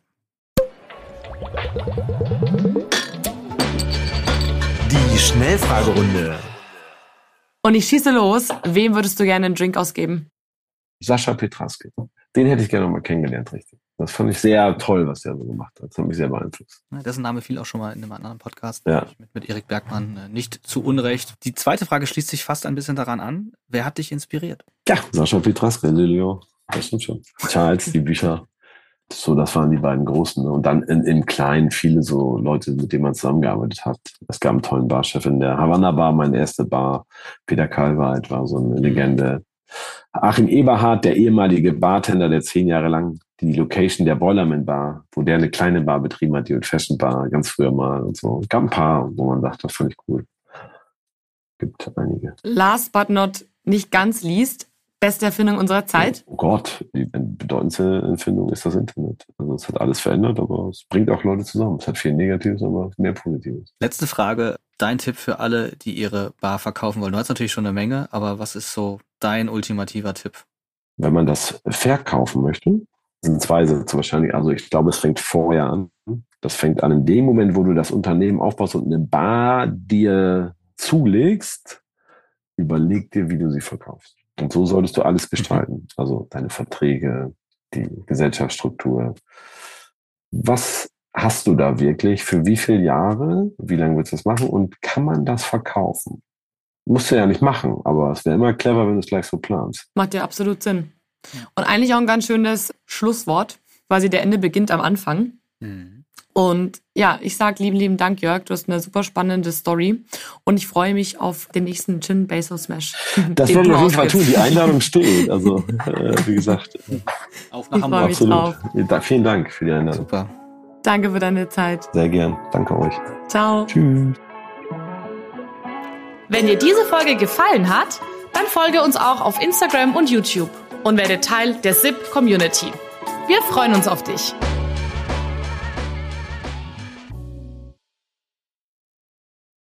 Die Schnellfragerunde. Und ich schieße los. Wem würdest du gerne einen Drink ausgeben? Sascha Petraske. Den hätte ich gerne noch mal kennengelernt, richtig. Das fand ich sehr toll, was der so gemacht hat. Das hat mich sehr beeinflusst. Dessen Name fiel auch schon mal in einem anderen Podcast ja. mit, mit Erik Bergmann. Nicht zu Unrecht. Die zweite Frage schließt sich fast ein bisschen daran an. Wer hat dich inspiriert? Ja, Sascha Petraske, Lilium. Das stimmt schon. Charles, die Bücher. So, das waren die beiden Großen. Ne? Und dann in, im Kleinen viele so Leute, mit denen man zusammengearbeitet hat. Es gab einen tollen Barchef in der Havanna Bar, meine erste Bar. Peter Kalweit war so eine Legende. Achim Eberhardt, der ehemalige Bartender, der zehn Jahre lang die Location der Boilerman Bar, wo der eine kleine Bar betrieben hat, die Old Fashion Bar, ganz früher mal und so. Es gab ein paar, wo man sagt, das fand ich cool. Gibt einige. Last but not nicht ganz least, beste Erfindung unserer Zeit? Oh Gott, die bedeutendste Erfindung ist das Internet. Also es hat alles verändert, aber es bringt auch Leute zusammen. Es hat viel Negatives, aber mehr Positives. Letzte Frage, dein Tipp für alle, die ihre Bar verkaufen wollen. Du hast natürlich schon eine Menge, aber was ist so dein ultimativer Tipp? Wenn man das verkaufen möchte, sind zwei Sätze wahrscheinlich. Also ich glaube, es fängt vorher an. Das fängt an in dem Moment, wo du das Unternehmen aufbaust und eine Bar dir zulegst, überleg dir, wie du sie verkaufst. Und so solltest du alles gestalten. Also deine Verträge, die Gesellschaftsstruktur. Was hast du da wirklich? Für wie viele Jahre? Wie lange willst du das machen? Und kann man das verkaufen? Musst du ja nicht machen, aber es wäre immer clever, wenn du es gleich so planst. Macht ja absolut Sinn. Und eigentlich auch ein ganz schönes Schlusswort. Quasi der Ende beginnt am Anfang. Mhm. Und ja, ich sag lieben, lieben Dank, Jörg. Du hast eine super spannende Story. Und ich freue mich auf den nächsten Gin Basil Smash. Das werden wir auf jeden Fall tun. Die Einladung steht. Also, äh, wie gesagt. Auf nach Hamburg. Absolut. Vielen Dank für die Einladung. Super. Danke für deine Zeit. Sehr gern. Danke euch. Ciao. Tschüss. Wenn dir diese Folge gefallen hat, dann folge uns auch auf Instagram und YouTube und werde Teil der S I P Community. Wir freuen uns auf dich.